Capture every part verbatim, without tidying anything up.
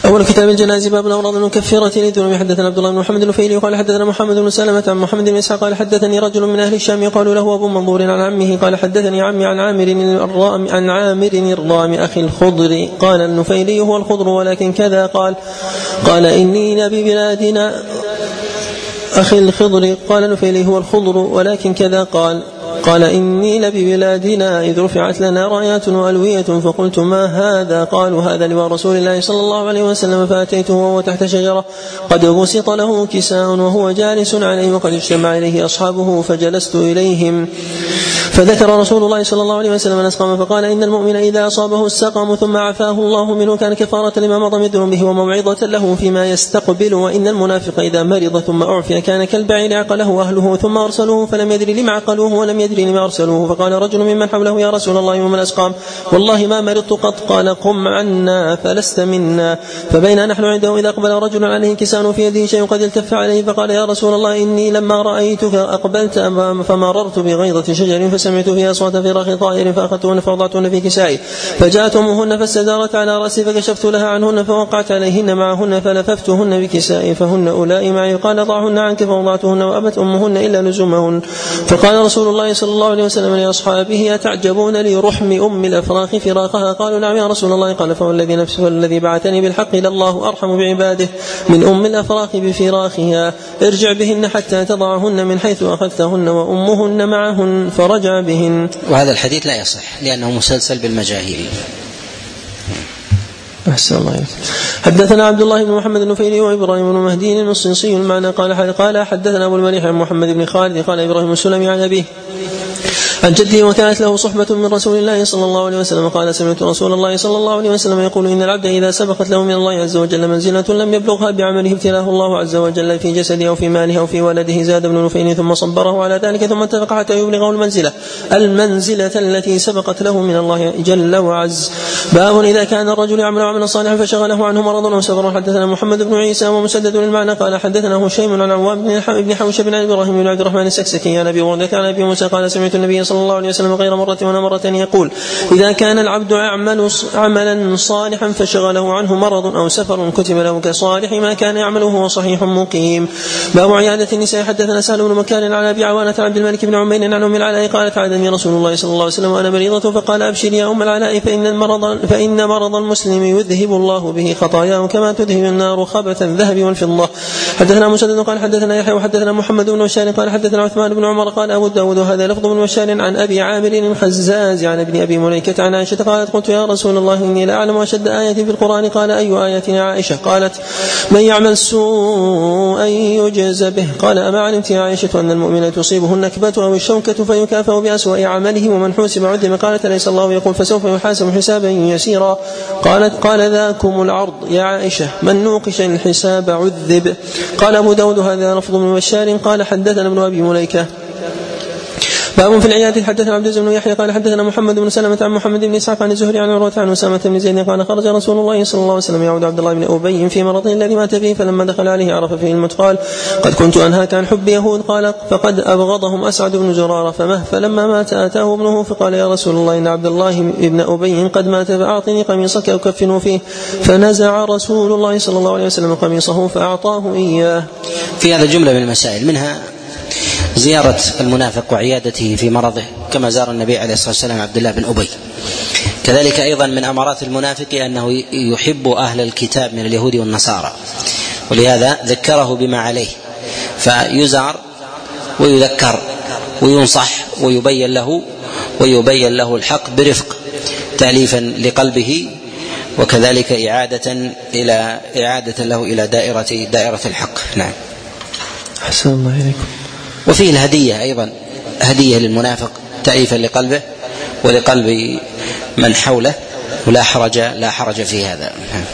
أول كتاب الجنائز باب الأمراض المكفرة للذنوب. حدثنا عبد الله بن محمد النفيلي قال حدثنا محمد بن سلمة عن محمد بن إسحاق قال حدثني رجل من أهل الشام يقال له أبو منظور عن عمه قال حدثني عمي عن عامر الرام عن عامر الرام أخي الخضر قال النفيلي هو الخضر ولكن كذا قال قال إني نبي بلادنا أخي الخضر قال النفيلي هو الخضر ولكن كذا قال قال إني لبي بلادنا إذ رفعت لنا رايات وألوية فقلت ما هذا؟ قالوا هذا لواء رسول الله صلى الله عليه وسلم. فأتيته وهو تحت شجرة قد بسط له كساء وهو جالس عليه وقد اجتمع إليه أصحابه فجلست إليهم فذكر رسول الله صلى الله عليه وسلم الأسقام فقال إن المؤمن إذا أصابه السقم ثم عفاه الله منه كان كفارة لما مضى من ذنوبه وموعظة له فيما يستقبل. وإن المنافق إذا مرض ثم أعفي كان كالبعير عقله أهله ثم أرسلوه فلم يدري لما عقلوه ولم يدري لما أرسلوه. فقال رجل ممن حوله يا رسول الله وما الأسقام؟ والله ما مرضت قط. قال قم عنا فلست منا. فبين نحن عنده إذا أقبل رجل عليه كسان في يده شيء قد التف عليه فقال يا رسول الله إني لما رأيتك أقبلت فمررت بغيضة شجر فسمعت فيها أصوات فراخ طائر فأخذتهن فوضعتهن في كسائي فجاءت أمهن فاستدارت على رأسي فكشفت لها عنهن فوقعت عليهن معهن فلففتهن بكسائي فهن أولئي معي. قال ضعهن عنك فوضعتهن وأبت أمهن إلا لزومهن. فقال رسول الله صلى الله عليه وسلم لأصحابه أتعجبون لرحم أم الأفراخ فراقها؟ قالوا نعم يا رسول الله. قال فوالذي نفسه الذي بعثني بالحق لله أرحم بعباده من أم الأفراخ بفراخها ارجع بهن حتى تضعهن من حيث أخذتهن وأمهن معهن فرجع بهن. وهذا الحديث لا يصح لأنه مسلسل بالمجاهيل. أحسن الله إليك. حدثنا عبد الله بن محمد النفيلي وإبراهيم بن مهدي المصنصي المعنى قال قال حدثنا أبو المليح عن محمد بن خالد قال إبراهيم السلمي عن أبيه عن جده وكانت له صحبة من رسول الله صلى الله عليه وسلم قال سمعت رسول الله صلى الله عليه وسلم يقول إن العبد إذا سبقت له من الله عز وجل منزلة لم يبلغها بعمله ابتلاه الله عز وجل في جسده أو في ماله أو في ولده زاد بن نفيل ثم صبره على ذلك ثم اتفق حتى يبلغه المنزلة المنزلة التي سبقت له من الله جل وعز. باب إذا كان الرجل يعمل عملا صالحا فشغله عنه مرض أو سفر. حدثنا محمد بن عيسى ومسدد المعنى قال حدثنا هشيم عن عوام بن حوشب بن إبراهيم بن عبد الرحمن السكسكي عن أبي هريرة عن أبي موسى قال سمعت النبي صلى الله عليه وسلم غير مرة ولا مرتين يقول إذا كان العبد يعمل عملا صالحا فشغله عنه مرض أو سفر كتب له كصالح ما كان يعمله وهو صحيح مقيم. باب عيادة النساء. حدثنا سهل بن مكان عن أبي عوانة عبد الملك بن عمير عن أم العلاء قالت عادني رسول الله صلى الله عليه وسلم وأنا مريضة فقال أبشري يا أم العلاء فإن المرض فإن مرض المسلم يذهب الله به خطاياه كما تذهب النار خبث الذهب والفضة. حدثنا مسدد قال حدثنا يحيى وحدثنا محمد بن بشار قال حدثنا عثمان بن عمر قال أبو داود وهذا لفظ بن بشار عن أبي عامر الخزاز عن ابن أبي مليكة عن عائشة قالت قلت يا رسول الله إني لا أعلم أشد آية في القرآن قال أي آية يا عائشة؟ قالت من يعمل سوءا يجز به. قال أما علمت يا عائشة أن المؤمن تصيبه النكبة أو الشوكة فيكافأ بأسوأ عمله ومن حوسب عذب؟ قالت ليس الله يقول فسوف يحاسب حسابا يسيرا. قالت قال ذاكم العرض يا عائشة من نوقش الحساب عذب. قال أبو داود هذا لفظ من بشار قال حدثنا ابن أبي مليكة. باب في العيادة. حدثنا عبد العزيز بن يحيى قال حدثنا محمد بن سلمة عن محمد بن إسحاق عن الزهري عن عروة عن أسامة بن زيد قال خرج رسول الله صلى الله عليه وسلم يعود عبد الله بن أبي في مرضه الذي مات فيه فلما دخل عليه عرف فيه الموت قال قد كنت أنهاك عن حب يهود قال فقد أبغضهم أسعد بن زرارة فمه فلما مات آتاه ابنه فقال يا رسول الله إن عبد الله بن أبي قد مات فأعطني قميصك أكفنه فيه فنزع رسول الله صلى الله عليه وسلم قميصه فأعطاه إياه. في هذا جملة من المسائل منها زيارة المنافق وعيادته في مرضه كما زار النبي عليه الصلاة والسلام عبد الله بن أبي. كذلك أيضا من أمارات المنافق أنه يحب أهل الكتاب من اليهود والنصارى ولهذا ذكره بما عليه فيزار ويذكر وينصح ويبين له ويبين له الحق برفق تأليفا لقلبه وكذلك إعادة إلى إعادة له إلى دائرة دائرة الحق. نعم. أحسن الله إليكم. وفيه الهدية أيضا هدية للمنافق تأليفا لقلبه ولقلب من حوله ولا حرج لا حرج في هذا.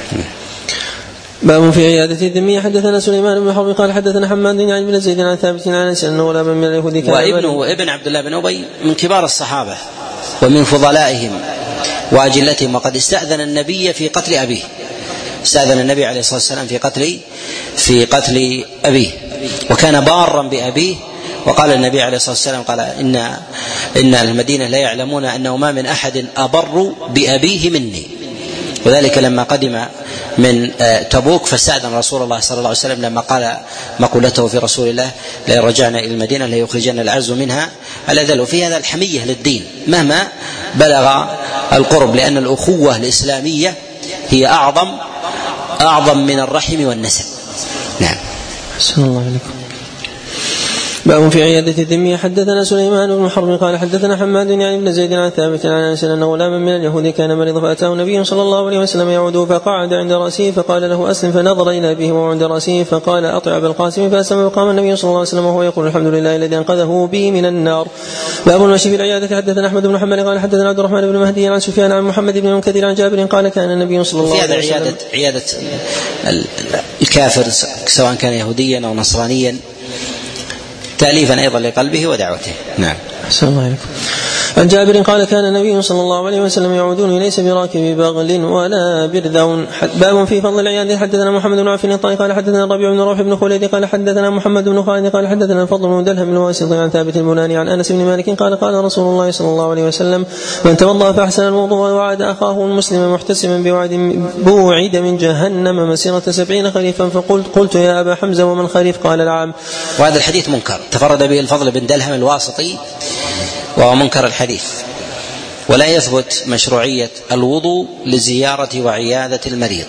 باب في عيادة الذمية. حدثنا سليمان بن حرب قال حدثنا حماد عن ابن زيد عن ثابت عن أنس أنه ولا من اليهود كان وابنه ابن عبد الله بن أبي من كبار الصحابة ومن فضلائهم وأجلتهم وقد استأذن النبي في قتل أبيه استأذن النبي عليه الصلاة والسلام في قتل في قتل أبيه وكان بارا بأبيه وقال النبي عليه الصلاة والسلام قال إن إن المدينة لا يعلمون أنه ما من أحد أبر بأبيه مني وذلك لما قدم من تبوك فاستأذن رسول الله صلى الله عليه وسلم لما قال مقولته في رسول الله: لئن رجعنا إلى المدينة ليخرجن الأعز منها الأذل. وفي هذا الحمية للدين مهما بلغ القرب، لأن الأخوة الإسلامية هي أعظم أعظم من الرحم والنسب. نعم. أحسن الله عليكم. باب في عيادة الذمية. حدثنا سليمان بن حرب قال حدثنا حماد يعني بن زيد عن ثابت عن انس ان غلاما من اليهود كان مريضا فاتاه النبي صلى الله عليه وسلم يعوده فقعد عند راسه فقال له اسلم، فنظر الى ابيه وهو عند راسه فقال اطع ابا القاسم فاسلم، وقام النبي صلى الله عليه وسلم وهو يقول الحمد لله الذي انقذه بي من النار. باب المشي في العيادة. حدثنا احمد بن محمد قال حدثنا عبد الرحمن بن مهدي عن سفيان عن محمد بن منكدر عن جابر قال كان النبي صلى الله عليه وسلم عيادة عيادة الكافر سواء كان يهوديا او نصرانيا تأليفا أيضا لقلبه ودعوته. نعم. أحسن الله عليكم. عن جابر قال كان النبي صلى الله عليه وسلم يعودني ليس براكب بغل ولا برذون. باب في فضل العيادة. حدثنا محمد بن عفان الطائي قال حدثنا الربيع بن روح بن خليد قال حدثنا محمد بن خالد قال حدثنا الفضل بن دلهم الواسطي عن ثابت البناني عن أنس بن مالك قال قال رسول الله صلى الله عليه وسلم: من توضأ فأحسن الوضوء ووعد أخاه المسلم محتسبا بوعد بوعد من جهنم مسيرة سبعين خريفا. فقلت قلت يا أبا حمزة ومن خريف؟ قال العام. وهذا الحديث منكر، تفرد به الفضل بن دلهم الواسطي وهو منكر الحديث، ولا يثبت مشروعية الوضوء لزيارة وعيادة المريض.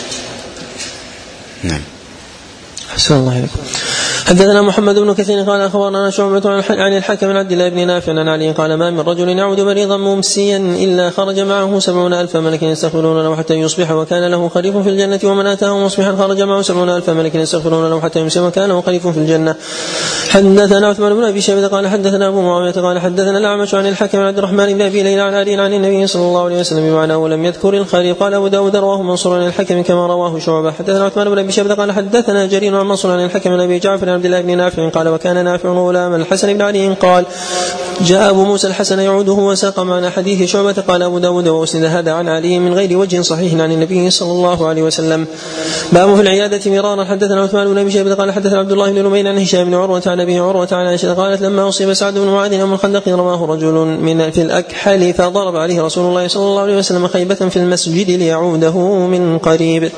نعم. أحسن الله عليكم. حدثنا محمد بن كثير قال أخبرنا شعبة عن الحكم بن عبد الله بن نافع عن علي قال: ما من رجل يعود مريضا ممسيا إلا خرج معه سبعون ألف ملك يستغفرون له حتى يصبح وكان له خريف في الجنة، ومن أتاه مصبحا خرج معه سبعون ألف ملك يستغفرون له حتى يمسي وكان له خريف في الجنة. حدثنا عثمان بن أبي شيبة قال حدثنا أبو معاوية قال حدثنا الأعمش عن الحكم بن عبد الرحمن بن أبي ليلى عن علي عن النبي صلى الله عليه وسلم بمعنى ولم يذكر الخريف. قال أبو داود رواه منصور عن الحكم كما رواه شعبة. حدثنا عثمان بن أبي شيبة قال حدثنا جرير عن منصور عن الحكم بن أبي جعفر عن عبد الله بن نافع قال: وكان نافع غلام الحسن بن علي قال: جاء أبو موسى الحسن يعوده وساق معنا حديث شعبة. قال أبو داود وأسند هذا عن علي من غير وجه صحيح عن النبي صلى الله عليه وسلم. باب في العيادة مرارا. حدثنا عثمان بن أبي شيبة قال حدثنا عبد الله بن نمير عن هشام بن عروة عن أبي عروة عن عائشة قالت: لما أصيب سعد بن معاذ يوم الخندق رماه رجل من في الأكحل فضرب عليه رسول الله صلى الله عليه وسلم خيبة في المسجد ليعوده من قريب.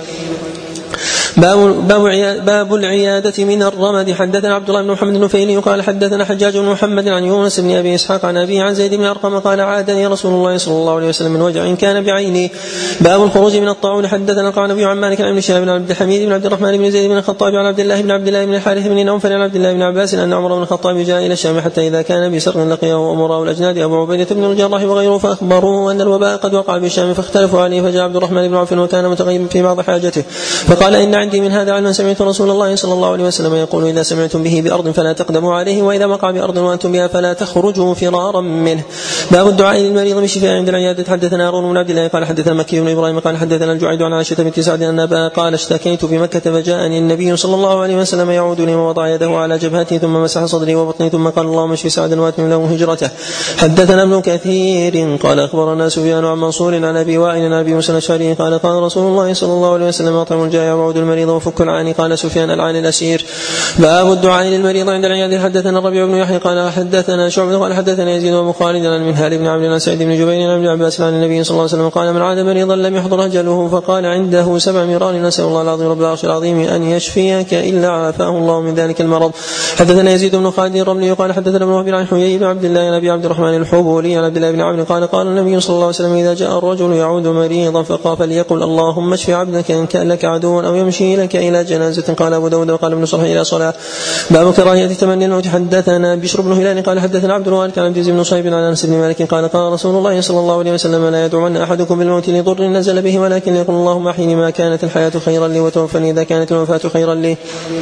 باب, باب, باب العيادة من الرمد. حدثنا عبد الله بن محمد النفيلي قال حدثنا حجاج بن محمد عن يونس بن أبي إسحاق عن أبي عن زيد بن أرقم قال: عادني رسول الله صلى الله عليه وسلم من وجع كان بعيني. باب الخروج من الطاعون. حدثنا القعنبي عن مالك عن ابن شهاب بن عبد الحميد بن عبد الرحمن بن زيد بن الخطاب عن عبد الله بن عبد الله بن الحارث بن نوفل عن عبد الله بن عباس أن عمر بن الخطاب جاء إلى الشام حتى إذا كان بسر لقيه أمراء الأجناد أبو عبيدة بن الجراح وغيره فأخبروه أن الوباء قد وقع بالشام فاختلفوا عليه. فجاء عبد الرحمن بن عوف وكان متغيبا في بعض حاجته فقال: إن عندي من هذا علما سمعت رسول الله صلى الله عليه وسلم يقول: إذا سمعتم به بأرض فلا تقدموا عليه، وإذا وقع بأرض وأنتم بها فلا تخرجوا فرارا منه. باب الدعاء للمريض بالشفاء عند العيادة. حدثنا هارون بن عبد الله قال حدثنا مكي بن إبراهيم قال حدثنا الجعيد عن عائشة بنت سعد أن أباها قال: اشتكيت في مكة فجاءني النبي صلى الله عليه وسلم يعودني ووضع يده على جبهتي ثم مسح صدري وبطني ثم قال: اللهم اشف سعدا واتمم له هجرته. حدثنا ابن كثير قال أخبرنا سفيان عن منصور عن أبي وائل عن أبي موسى الأشعري قال: قال رسول الله صلى الله عليه وسلم: أطعم الجائع وعود المريض وفك العاني. قال سفيان: العاني الأسير. باب الدعاء للمريض عند العيادة. حدثنا الربيع بن يحيى قال حدثنا شعبة قال حدثنا يزيد بن خالد عن المنهال بن عبد الله سعيد بن جبير عن ابن عباس عن النبي صلى الله عليه وسلم قال: من عاد مريضا لم يحضر أجله فقال عنده سبع مرار: نسأل الله العظيم رب العرش العظيم أن يشفيك إلا عافاه الله من ذلك المرض. حدثنا يزيد بن خالد الرملي قال حدثنا ابن وهب عن حيي بن عبد الله عن أبي عبد الرحمن الحبولي عن عبد الله بن عمرو قال: قال النبي صلى الله عليه وسلم: إذا جاء الرجل يعود مريضا فقال فليقل: اللهم اشف عبدك إن كان لك عدو أو يمشي لك إلى جنازة. قال أبو داود وقال ابن صلح إلى صلاة. باب كراهية تمني الموت. حدثنا بشر بن هلال قال حدثنا عبد الوارث عن عبد بن صهيب عن أنس بن مالك قال: قال رسول الله صلى الله عليه وسلم: لا يدعون أحدكم بالموت لضر نزل به ولكن يقول: اللهم أحيني ما كانت الحياة خيرا لي وتوفني إذا كانت الوفاة خيرا لي.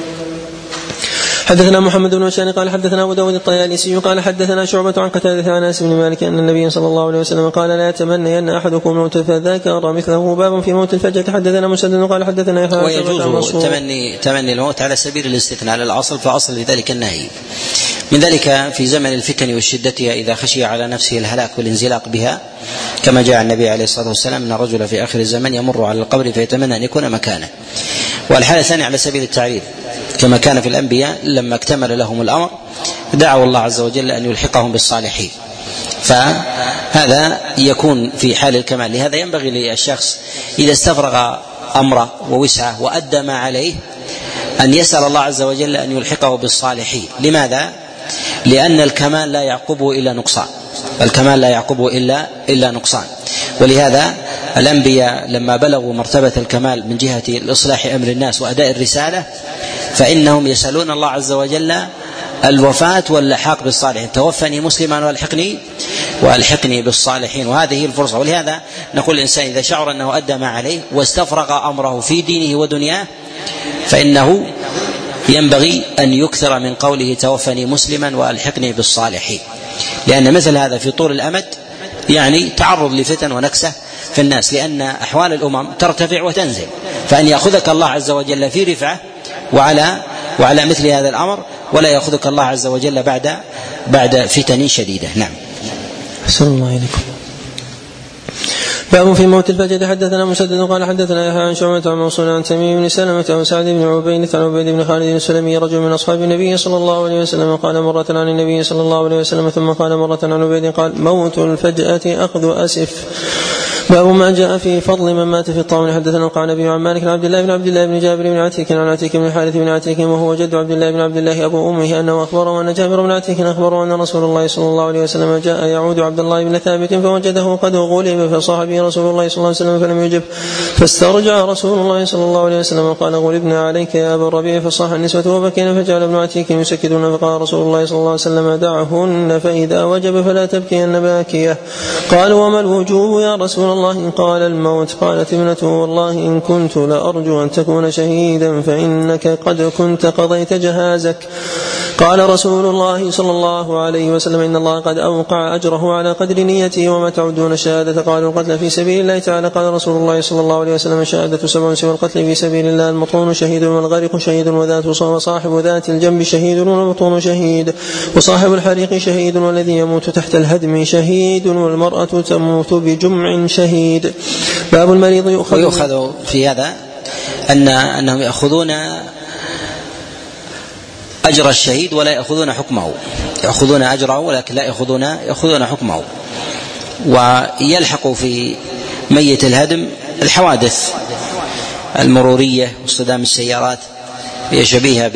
حدثنا محمد بن بشار قال حدثنا أبو داود الطيالسي قال حدثنا شعبة عن قتادة عن أنس بن مالك أن النبي صلى الله عليه وسلم قال: لا يتمنى أن أحدكم الموت فذكر مثله. باب في موت الفجأة. حدثنا مسدد قال حدثنا يحيى. ويجوز تمني تمني الموت على سبيل الاستثناء على الأصل، فأصل لذلك النهي. من ذلك في زمن الفتن وشدتها إذا خشي على نفسه الهلاك والانزلاق بها، كما جاء النبي عليه الصلاة والسلام: أن الرجل في آخر الزمن يمر على القبر فيتمنى أن يكون مكانه. والحالة الثانية على سبيل التعريض، كما كان في الأنبياء لما اكتمل لهم الأمر دعوا الله عز وجل أن يلحقهم بالصالحين، فهذا يكون في حال الكمال. لهذا ينبغي للشخص إذا استفرغ أمره ووسعه وأدى ما عليه أن يسأل الله عز وجل أن يلحقه بالصالحين. لماذا؟ لأن الكمال لا يعقبه إلا نقصان، الكمال لا يعقبه إلا إلا نقصان. ولهذا الأنبياء لما بلغوا مرتبة الكمال من جهة الإصلاح أمر الناس وأداء الرسالة فإنهم يسألون الله عز وجل الوفاة واللحاق بالصالحين، توفني مسلما والحقني والحقني بالصالحين. وهذه الفرصة. ولهذا نقول الإنسان إذا شعر أنه أدى ما عليه واستفرغ أمره في دينه ودنياه فإنه ينبغي أن يكثر من قوله توفني مسلما والحقني بالصالحين، لأن مثل هذا في طول الأمد يعني تعرض لفتن ونكسة في الناس، لأن أحوال الأمم ترتفع وتنزل، فأن يأخذك الله عز وجل في رفعة وعلى وعلى مثل هذا الأمر، ولا يأخذك الله عز وجل بعد بعد فتن شديدة. نعم. أحسن الله إليكم. باب في موت الفجر. حدثنا مسدد قال حدثنا يحيى عن شعبة عن منصور عن تميم بن سلمة عن سعد بن عبيد عن عبيد بن خالد السلمي رجل من أصحاب النبي صلى الله عليه وسلم قال مرة عن النبي صلى الله عليه وسلم ثم قال مرة عن عبيد قال موت الفجأة أخذ أسف. باب ما جاء في فضل من مات في الطاعون. حدثنا القعنبي عن مالك عن عبد الله بن عبد الله بن جابر بن عتيك عن عتيك بن الحارث بن عتيك وهو جد عبد الله بن عبد الله أبو أمه أنه أخبره أن جابر بن عتيك أخبره أن رسول الله صلى الله عليه وسلم جاء يعود عبد الله بن ثابت فوجده قد غلب فصاح به رسول الله صلى الله عليه وسلم فلم يجب، فاسترجع رسول الله صلى الله عليه وسلم وقال غلبنا عليك يا أبا الربيع، فصاح النسوة وبكينا فجعل ابن عتيك يسكتون، فقال رسول الله صلى الله عليه وسلم دعهن فإذا وجب فلا تبكين باكية. قالوا وما الوجوب يا رسول الله؟ قال الموت. قالت ابنته والله إن كنت لأرجو أن تكون شهيدا فإنك قد كنت قضيت جهازك. قال رسول الله صلى الله عليه وسلم إن الله قد أوقع أجره على قدر نيته وما تعدون الشهادة؟ قالوا القتل في سبيل الله تعالى. قال رسول الله صلى الله عليه وسلم الشهادة سبع سوى القتل في سبيل الله المطعون شهيد والغارق شهيد وذات وصاحب ذات الجنب شهيد والمطعون شهيد وصاحب الحريق شهيد والذي يموت تحت الهدم شهيد والمرأة تموت بجمع شهيد. باب المريض يؤخذ, ويؤخذ في هذا أن أنهم يأخذون أجر الشهيد ولا يأخذون حكمه، يأخذون أجره ولكن لا يأخذون يأخذون حكمه. ويلحق في ميت الهدم الحوادث المرورية واصطدام السيارات هي شبيهة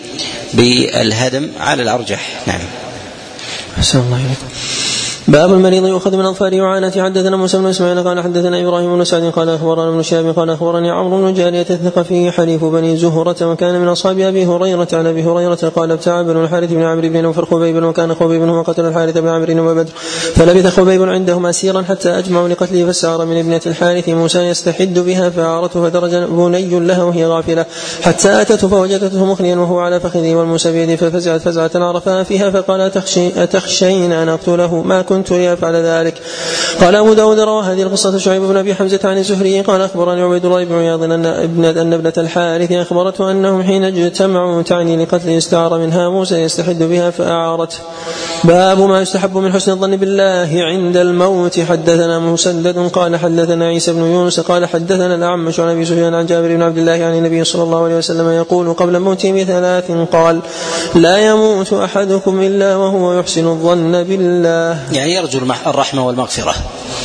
بالهدم على الأرجح. نعم. أحسن الله إليكم. باب المريض يؤخذ من أظفار وعانته. حدثنا موسى بن إسماعيل قال حدثنا إبراهيم بن سعد قال أخبرنا ابن شهاب قال أخبرني عمرو بن جارية الثقفي حليف بني زهرة وكان من أصحاب أبي هريرة. عن أبي هريرة قال ابتاع بن الحارث بن عمرو بن نوفل خبيبا وكان خبيب هو قتل الحارث بن عمرو وبدر، فلبث خبيب عندهم أسيرا حتى أجمعوا لقتله، فاستعار من ابنة الحارث موسى يستحد بها فأعارته فدرج بني لها وهي غافلة حتى أتته فوجدته مخليا وهو على فخذه والموسى بيده، ففزعت فزعة عرفها فيها فقال أتخشي أتخشين أن أقتله؟ ما كنت لأفعل ذلك. قال أبو داود روى هذه القصة شعيب بن أبي حمزة عن الزهري قال أخبرني عبيد الله بن عياض أن ابنة الحارث أخبرته أنهم حين اجتمعوا تعني لقتل استعار منها موسى يستحد بها فأعارته. باب ما يستحب من حسن الظن بالله عند الموت. حدثنا مسدد قال حدثنا عيسى بن يونس قال حدثنا الأعمش عن أبي سفيان عن جابر بن عبد الله عن النبي صلى الله عليه وسلم يقول قبل موته بثلاث قال لا يموت أحدكم إلا وهو يحسن الظن بالله، يعني يرجو الرحمة والمغفرة.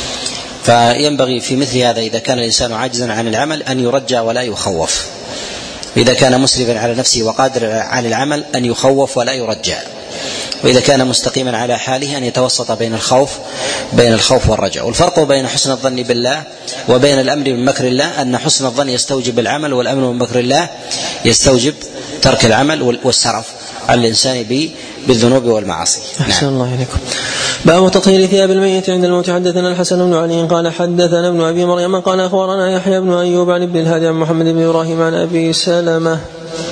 فينبغي في مثل هذا إذا كان الإنسان عاجزا عن العمل أن يرجى ولا يخوف، إذا كان مسرفا على نفسه وقادر على العمل أن يخوف ولا يرجى، وإذا كان مستقيما على حاله أن يتوسط بين الخوف بين الخوف والرجاء. والفرق بين حسن الظن بالله وبين الأمر من مكر الله أن حسن الظن يستوجب العمل والأمر من مكر الله يستوجب ترك العمل والسرف على الإنسان بالذنوب والمعاصي. أحسن الله إليكم. باب تطهير ثياب الميت عند الموت. حدثنا الحسن بن علي قال حدثنا ابن أبي مريم قال أخبرنا يحيى بن أيوب عن ابن الهادي عن محمد بن إبراهيم عن أبي سلمة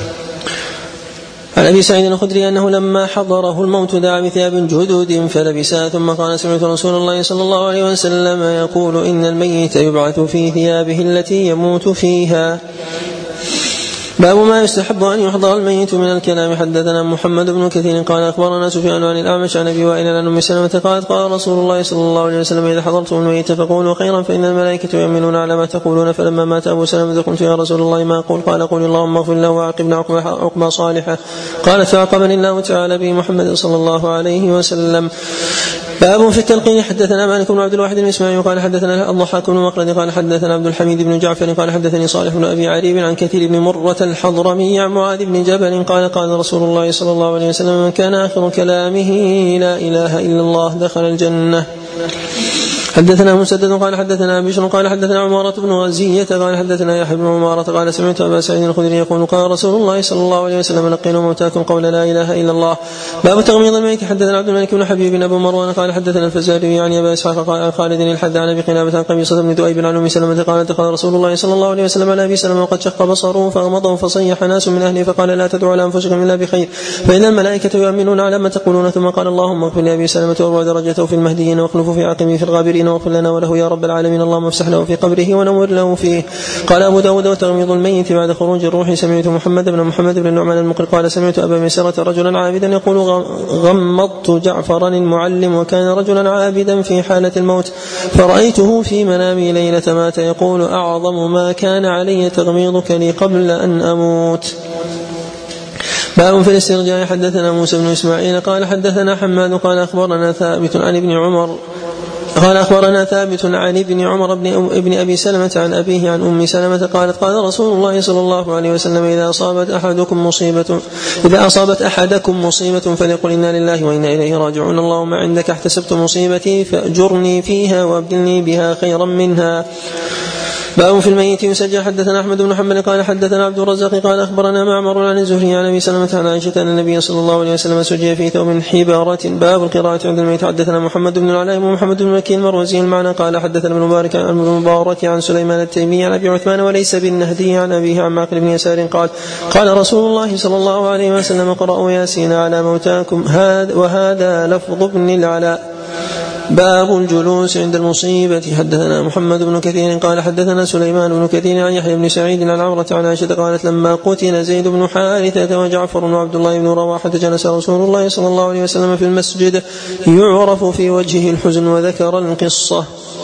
عن أبي سعيد الخدري أنه لما حضره الموت دعا بثياب جدد فلبسها ثم قال سمعت رسول الله صلى الله عليه وسلم يقول إن الميت يبعث في ثيابه التي يموت فيها. باب ما يستحب أن يحضر الميت من الكلام. حدثنا محمد بن كثير قال أخبرنا سفيان عن الأعمش عن أبي وائل عن أم سلمة قالت قال رسول الله صلى الله عليه وسلم إذا حضرتم الميت فقولوا خيرا فإن الملائكة يؤمنون على ما تقولون. فلما مات أبو سلمة قلت يا رسول الله ما أقول؟ قال قل اللهم اغفر له وعاقبنا عقبى صالحة. قالت فعاقبني الله تعالى به محمد صلى الله عليه وسلم. باب في التلقين. حدثنا مالك بن عبد الواحد بن اسماعيل قال حدثنا الضحاك بن مخلد قال حدثنا عبد الحميد بن جعفر قال حدثني صالح بن ابي عريب عن كثير بن مرة الحضرمي عن معاذ بن جبل قال قال رسول الله صلى الله عليه وسلم من كان اخر كلامه لا اله الا الله دخل الجنة. حدثنا مسدد قال حدثنا بشر قال حدثنا عمارة بن غزية قال حدثنا يحيى بن عمارة قال سمعت أبا سعيد الخدري يقول قال رسول الله صلى الله عليه وسلم لقنوا موتاكم قول لا إله إلا الله. باب تغميض الميت. حدثنا عبد الملك بن حبيب بن أبو مروان قال حدثنا الفزاري يعني أبا إسحاق قال خالد الحد عن أبي قلابة عن قبيصة بن دؤيب عن أم سلمة قالت قال رسول الله صلى الله عليه وسلم على أبي سلمة وقد شق بصره فغمضه فصيح ناس من أهله فقال لا تدعوا على أنفسكم إلا بخير فإن الملائكة يؤمنون على ما تقولون. ثم قال اللهم اغفر لأبي سلمة وارفع درجته في المهديين واخلفه في عقبه في الغابرين واغفر لنا وله يا رب العالمين اللهم افسح له في قبره ونور له فيه. قال أبو داود وتغميض الميت بعد خروج الروح. سمعت محمد بن محمد بن النعمان المقري قال سمعت أبا ميسرة رجلا عابدا يقول غمضت جعفرا المعلم وكان رجلا عابدا في حالة الموت فرأيته في منامي ليلة مات يقول أعظم ما كان علي تغميضك لي قبل أن أموت. باب في الاسترجاع. حدثنا موسى بن إسماعيل قال حدثنا حماد قال أخبرنا ثابت عن ابن عمر قال أخبرنا ثابت عن ابن عمر بن ابن أبي سلمة عن أبيه عن أم سلمة قالت قال رسول الله صلى الله عليه وسلم إذا أصابت أحدكم مصيبة إذا أصابت أحدكم مصيبة فليقل إنا لله وإنا إليه راجعون اللهم عندك احتسبت مصيبتي فأجرني فيها وأبدلني بها خيرا منها. باب في الميت يسجل. حدثنا أحمد بن حنبل قال حدثنا عبد الرزاق قال أخبرنا معمر عن الزهري عن أبي سلمة عن عائشة أن النبي صلى الله عليه وسلم سجي في ثوب حبارة. باب القراءة عند الميت. حدثنا محمد بن العلاء ومحمد بن مكي المروزي المعنى قال حدثنا ابن مبارك عن المبارك عن سليمان التيمي عن أبي عثمان وليس بالنهدي عن أبيه عن معقل بن يسار قال قال رسول الله صلى الله عليه وسلم قرأوا ياسين على موتاكم وهذا لفظ ابن العلاء. باب الجلوس عند المصيبة. حدثنا محمد بن كثير قال حدثنا سليمان بن كثير عن يحيى بن سعيد عن عمرة عن عائشة قالت لما قتل زيد بن حارثة وجعفر وعبد الله بن رواحة جلس رسول الله صلى الله عليه وسلم في المسجد يعرف في وجهه الحزن وذكر القصة.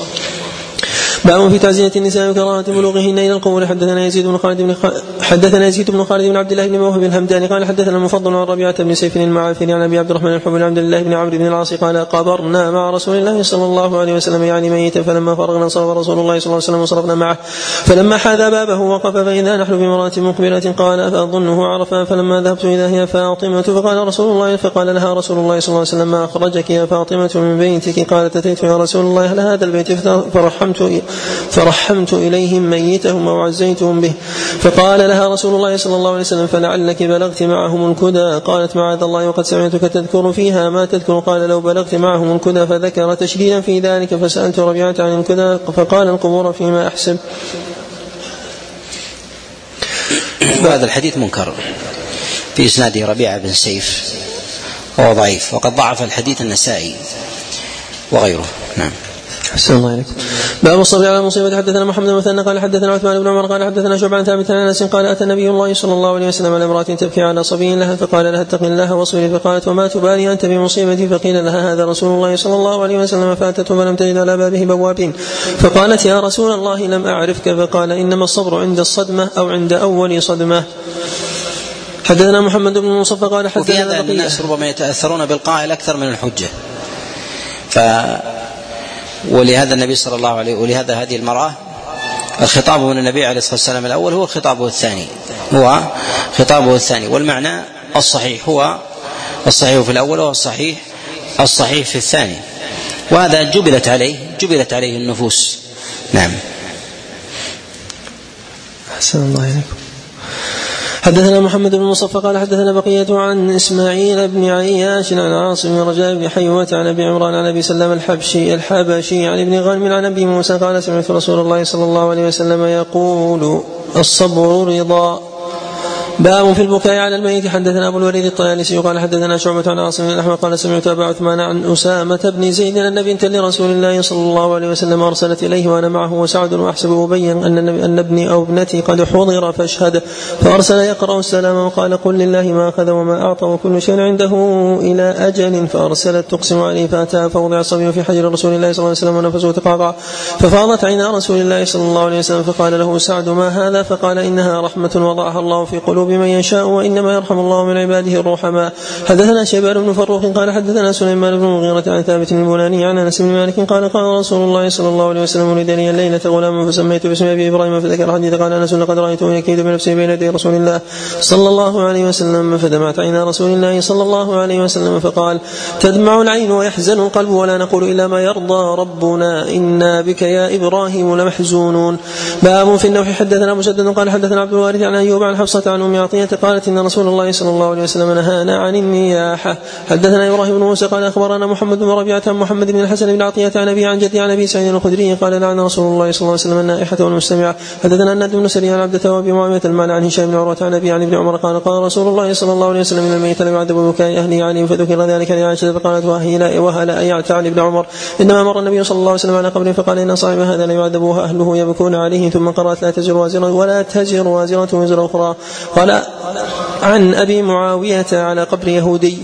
باب في تعزية النساء وكراهة بلوغهن إلى القبور. حدثنا يزيد بن خالد بن خ... حدثنا يزيد بن خالد بن عبد الله بن موهب الهمداني قال حدثنا المفضل عن ربيعة بن سيف المعافري عن أبي عبد الرحمن الحب عبد الله بن عمرو بن العاص قال قبرنا مع رسول الله صلى الله عليه وسلم يعني ميتا فلما فرغنا انصرف رسول الله صلى الله عليه وسلم وصرفنا معه فلما حاذا بابه وقف فإذا نحن بامرأة مقبلة قال فأظنه عرفا فلما ذهبت إذا هي فاطمة فقال رسول الله فقال لها رسول الله صلى الله عليه وسلم ما أخرجك يا فاطمة من بيتك؟ قالت أتيت يا رسول الله أهل هذا البيت فرحمت فرحمت إليهم ميتهم وعزيتهم به فقال لها رسول الله صلى الله عليه وسلم فلعلك بلغت معهم الكدى. قالت معاذ الله وقد سمعتك تذكر فيها ما تذكر. قال لو بلغت معهم الكدى فذكر تشديدا في ذلك فسألت ربيعة عن الكدى فقال القبور فيما أحسب. هذا الحديث منكر في إسناده ربيعة بن سيف وهو ضعيف وقد ضعف الحديث النسائي وغيره. نعم. أحسن الله عليكم. باب الصبر على المصيبة. حدثنا محمد بن مثنى قال حدثنا عثمان بن عمر قال حدثنا شعبة عن ثابت عن أنس قال أتى النبي الله صلى الله عليه وسلم على امرأة تبكي على صبي لها فقال لها اتق الله واصبري فقالت وما تبالي أنت بمصيبتي؟ فقيل لها هذا رسول الله صلى الله عليه وسلم فأتته فلم تجد على بابه بوابين فقالت يا رسول الله لم أعرفك فقال إنما الصبر عند الصدمة أو عند أول صدمة. حدثنا محمد بن المصفى قال حدثنا وفي هذا الناس ربما يتأثرون بالقائل أكثر من الحجة ف ولهذا النبي صلى الله عليه ولهذا هذه المرأة الخطاب من النبي عليه الصلاة والسلام الأول هو خطابه الثاني هو خطابه الثاني والمعنى الصحيح هو الصحيح في الأول والصحيح الصحيح في الثاني وهذا جبلت عليه جبلت عليه النفوس. نعم. أحسن الله عليكم. حدثنا محمد بن مصفى قال حدثنا بقية عن إسماعيل بن عياش عن عاصم بن رجاء بن حيوة عن أبي عمران عن أبي سلم الحبشي الحبشي عن ابن غانم عن أبي موسى قال سمعت رسول الله صلى الله عليه وسلم يقول الصبر رضا باب في البكاء على الميت. حدثنا ابو الوليد الطيالسي قال حدثنا شعبة عن عاصم بن الاحمر قال سمعت ابا عثمان عن اسامة بن زيد ان بنتا لرسول الله صلى الله عليه وسلم ارسلت اليه وانا معه وسعد واحسب ابي ان ان ابني او ابنتي قد حضر فاشهد، فارسل يقرا السلام وقال قل لله ما اخذ وما اعطى وكل شيء عنده الى اجل، فارسلت تقسم عليه فاتى فوضع الصبي في حجر رسول الله صلى الله عليه وسلم ونفسه تقاطع، ففاضت عينا رسول الله صلى الله عليه وسلم فقال له سعد ما هذا؟ فقال انها رحمة وضعها الله في قلوب من يشاء وانما يرحم الله من عباده الرحماء. حدثنا شيبان بن فروخ قال حدثنا سليمان بن المغيرة عن ثابت البناني عن انس بن مالك قال قال رسول الله صلى الله عليه وسلم ولد لي الليلة غلام فسميت باسم ابي ابراهيم فذكر حديث قال انس لقد رايته يكيد بنفسه بين يدي رسول الله صلى الله عليه وسلم فدمعت عينا رسول الله صلى الله عليه وسلم فقال تدمع العين ويحزن القلب ولا نقول الا ما يرضى ربنا انا بك يا ابراهيم لمحزونون. باب في النوح. حدثنا مسدد قال حدثنا عبد الوارث عن ايوب عن حفصة عن ام عطية قالت ان رسول الله صلى الله عليه وسلم نهانا عن النياحة. حدثنا ابراهيم بن موسى قال اخبرنا محمد بن ربيعة عن محمد بن الحسن بن عطية عن ابي عن جدي عن ابي سعيد الخدري قال لعن رسول الله صلى الله عليه وسلم النائحة والمستمعة. حدثنا النادي بن سري عن عبدة وابي معاوية المعنى عن هشام بن عروة عن ابي عن ابن عمر قال قال رسول الله صلى الله عليه وسلم من الميت لم يعذب بكاء اهله عليهم فذكر ذلك لعائشة فقالت وهي وهل ايعت عن ابن عمر انما مر النبي صلى الله عليه وسلم على قبر فقال ان صاحب هذا لا يعذبه اهله يبكون عليه ثم قرأت لا تزر وازرة ولا تزر وازرة وزر اخرى. قال عن ابي معاوية على قبر يهودي.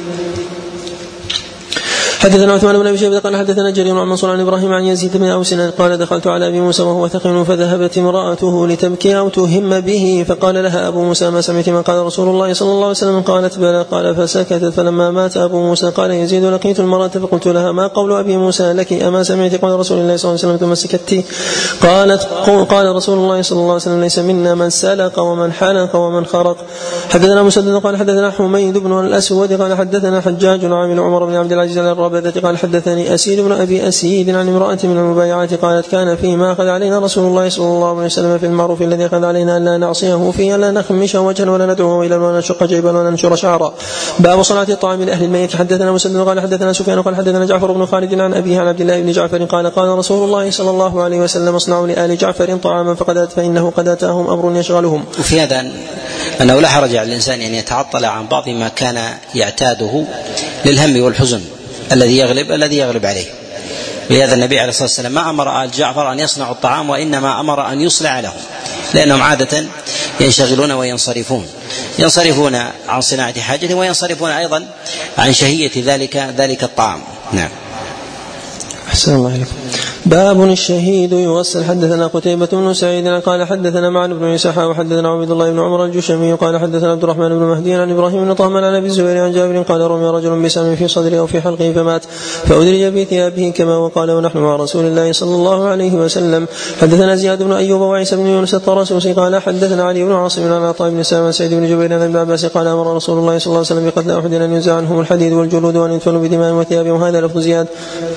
حدثنا عثمان بن ابي شيبة قال حدثنا جرير عن منصور عن ابراهيم عن يزيد بن اوس قال دخلت على ابي موسى وهو ثقيل فذهبت امراته لتبكي او تهم به فقال لها ابو موسى ما سمعت ما قال رسول الله صلى الله عليه وسلم؟ قالت بلى. قال فسكتت. فلما مات ابو موسى قال يزيد لقيت المرأة فقلت لها ما قول ابي موسى لك؟ اما سمعت قول رسول الله صلى الله عليه وسلم ثم سكت؟ قالت قال رسول الله صلى الله عليه وسلم ليس منا من سلق ومن حلق ومن خرق. حدثنا مسدد قال حدثنا حميد بن الاسود قال حدثنا حجاج عامل عمر بن عبد العزيز قال حدثني أسيد بن أبي أسيد عن امرأة من المبايعات قالت كان فيما أخذ علينا رسول الله صلى الله عليه وسلم في المعروف الذي أخذ علينا أن لا نعصيه فيه لا نخمش وجها ولا ندعوه إلى ولا نشق جيبا ولا ننشر شعرا. باب صلاة الطعام لأهل الميت. حدثنا مسدد قال حدثنا سفيان قال حدثنا جعفر بن خالد عن أبيه عن عبد الله بن جعفر قال قال رسول الله صلى الله عليه وسلم اصنعوا لآل جعفر طعاما فقد فإنه قد أتاهم أمر يشغلهم. وفي هذا أنه لا حرج على الإنسان أن يتعطل عن بعض ما كان يعتاده للهم والحزن الذي يغلب الذي يغلب عليه. لهذا النبي عليه الصلاة والسلام ما أمر آل جعفر أن يصنعوا الطعام وإنما أمر أن يصنع لهم، لأنهم عادة ينشغلون وينصرفون ينصرفون عن صناعة حاجة وينصرفون أيضا عن شهية ذلك ذلك الطعام. نعم. أحسن الله إليكم. باب الشهيد يغسل. حدثنا قتيبة بن سعيد قال حدثنا معن بن عيسى وحدثنا عبد الله بن عمر الجشمي قال حدثنا عبد الرحمن بن مهدي عن ابراهيم بن طهمان عن ابي الزبير عن جابر قال رمي رجل بسهم في صدره او في حلقه فمات فأدرج بثيابه كما وقال ونحن مع رسول الله صلى الله عليه وسلم. حدثنا زياد بن ايوب وعيسى بن يونس الطرسوسي قال حدثنا علي بن عاصم عن عطاء بن سامع سعيد بن جبير عن ابن عباس قال امر رسول الله صلى الله عليه وسلم بقتل احد ان ينزع عنهم الحديد والجلود وان يدفنوا بدماء وثيابهم. هذا لفظ زياد.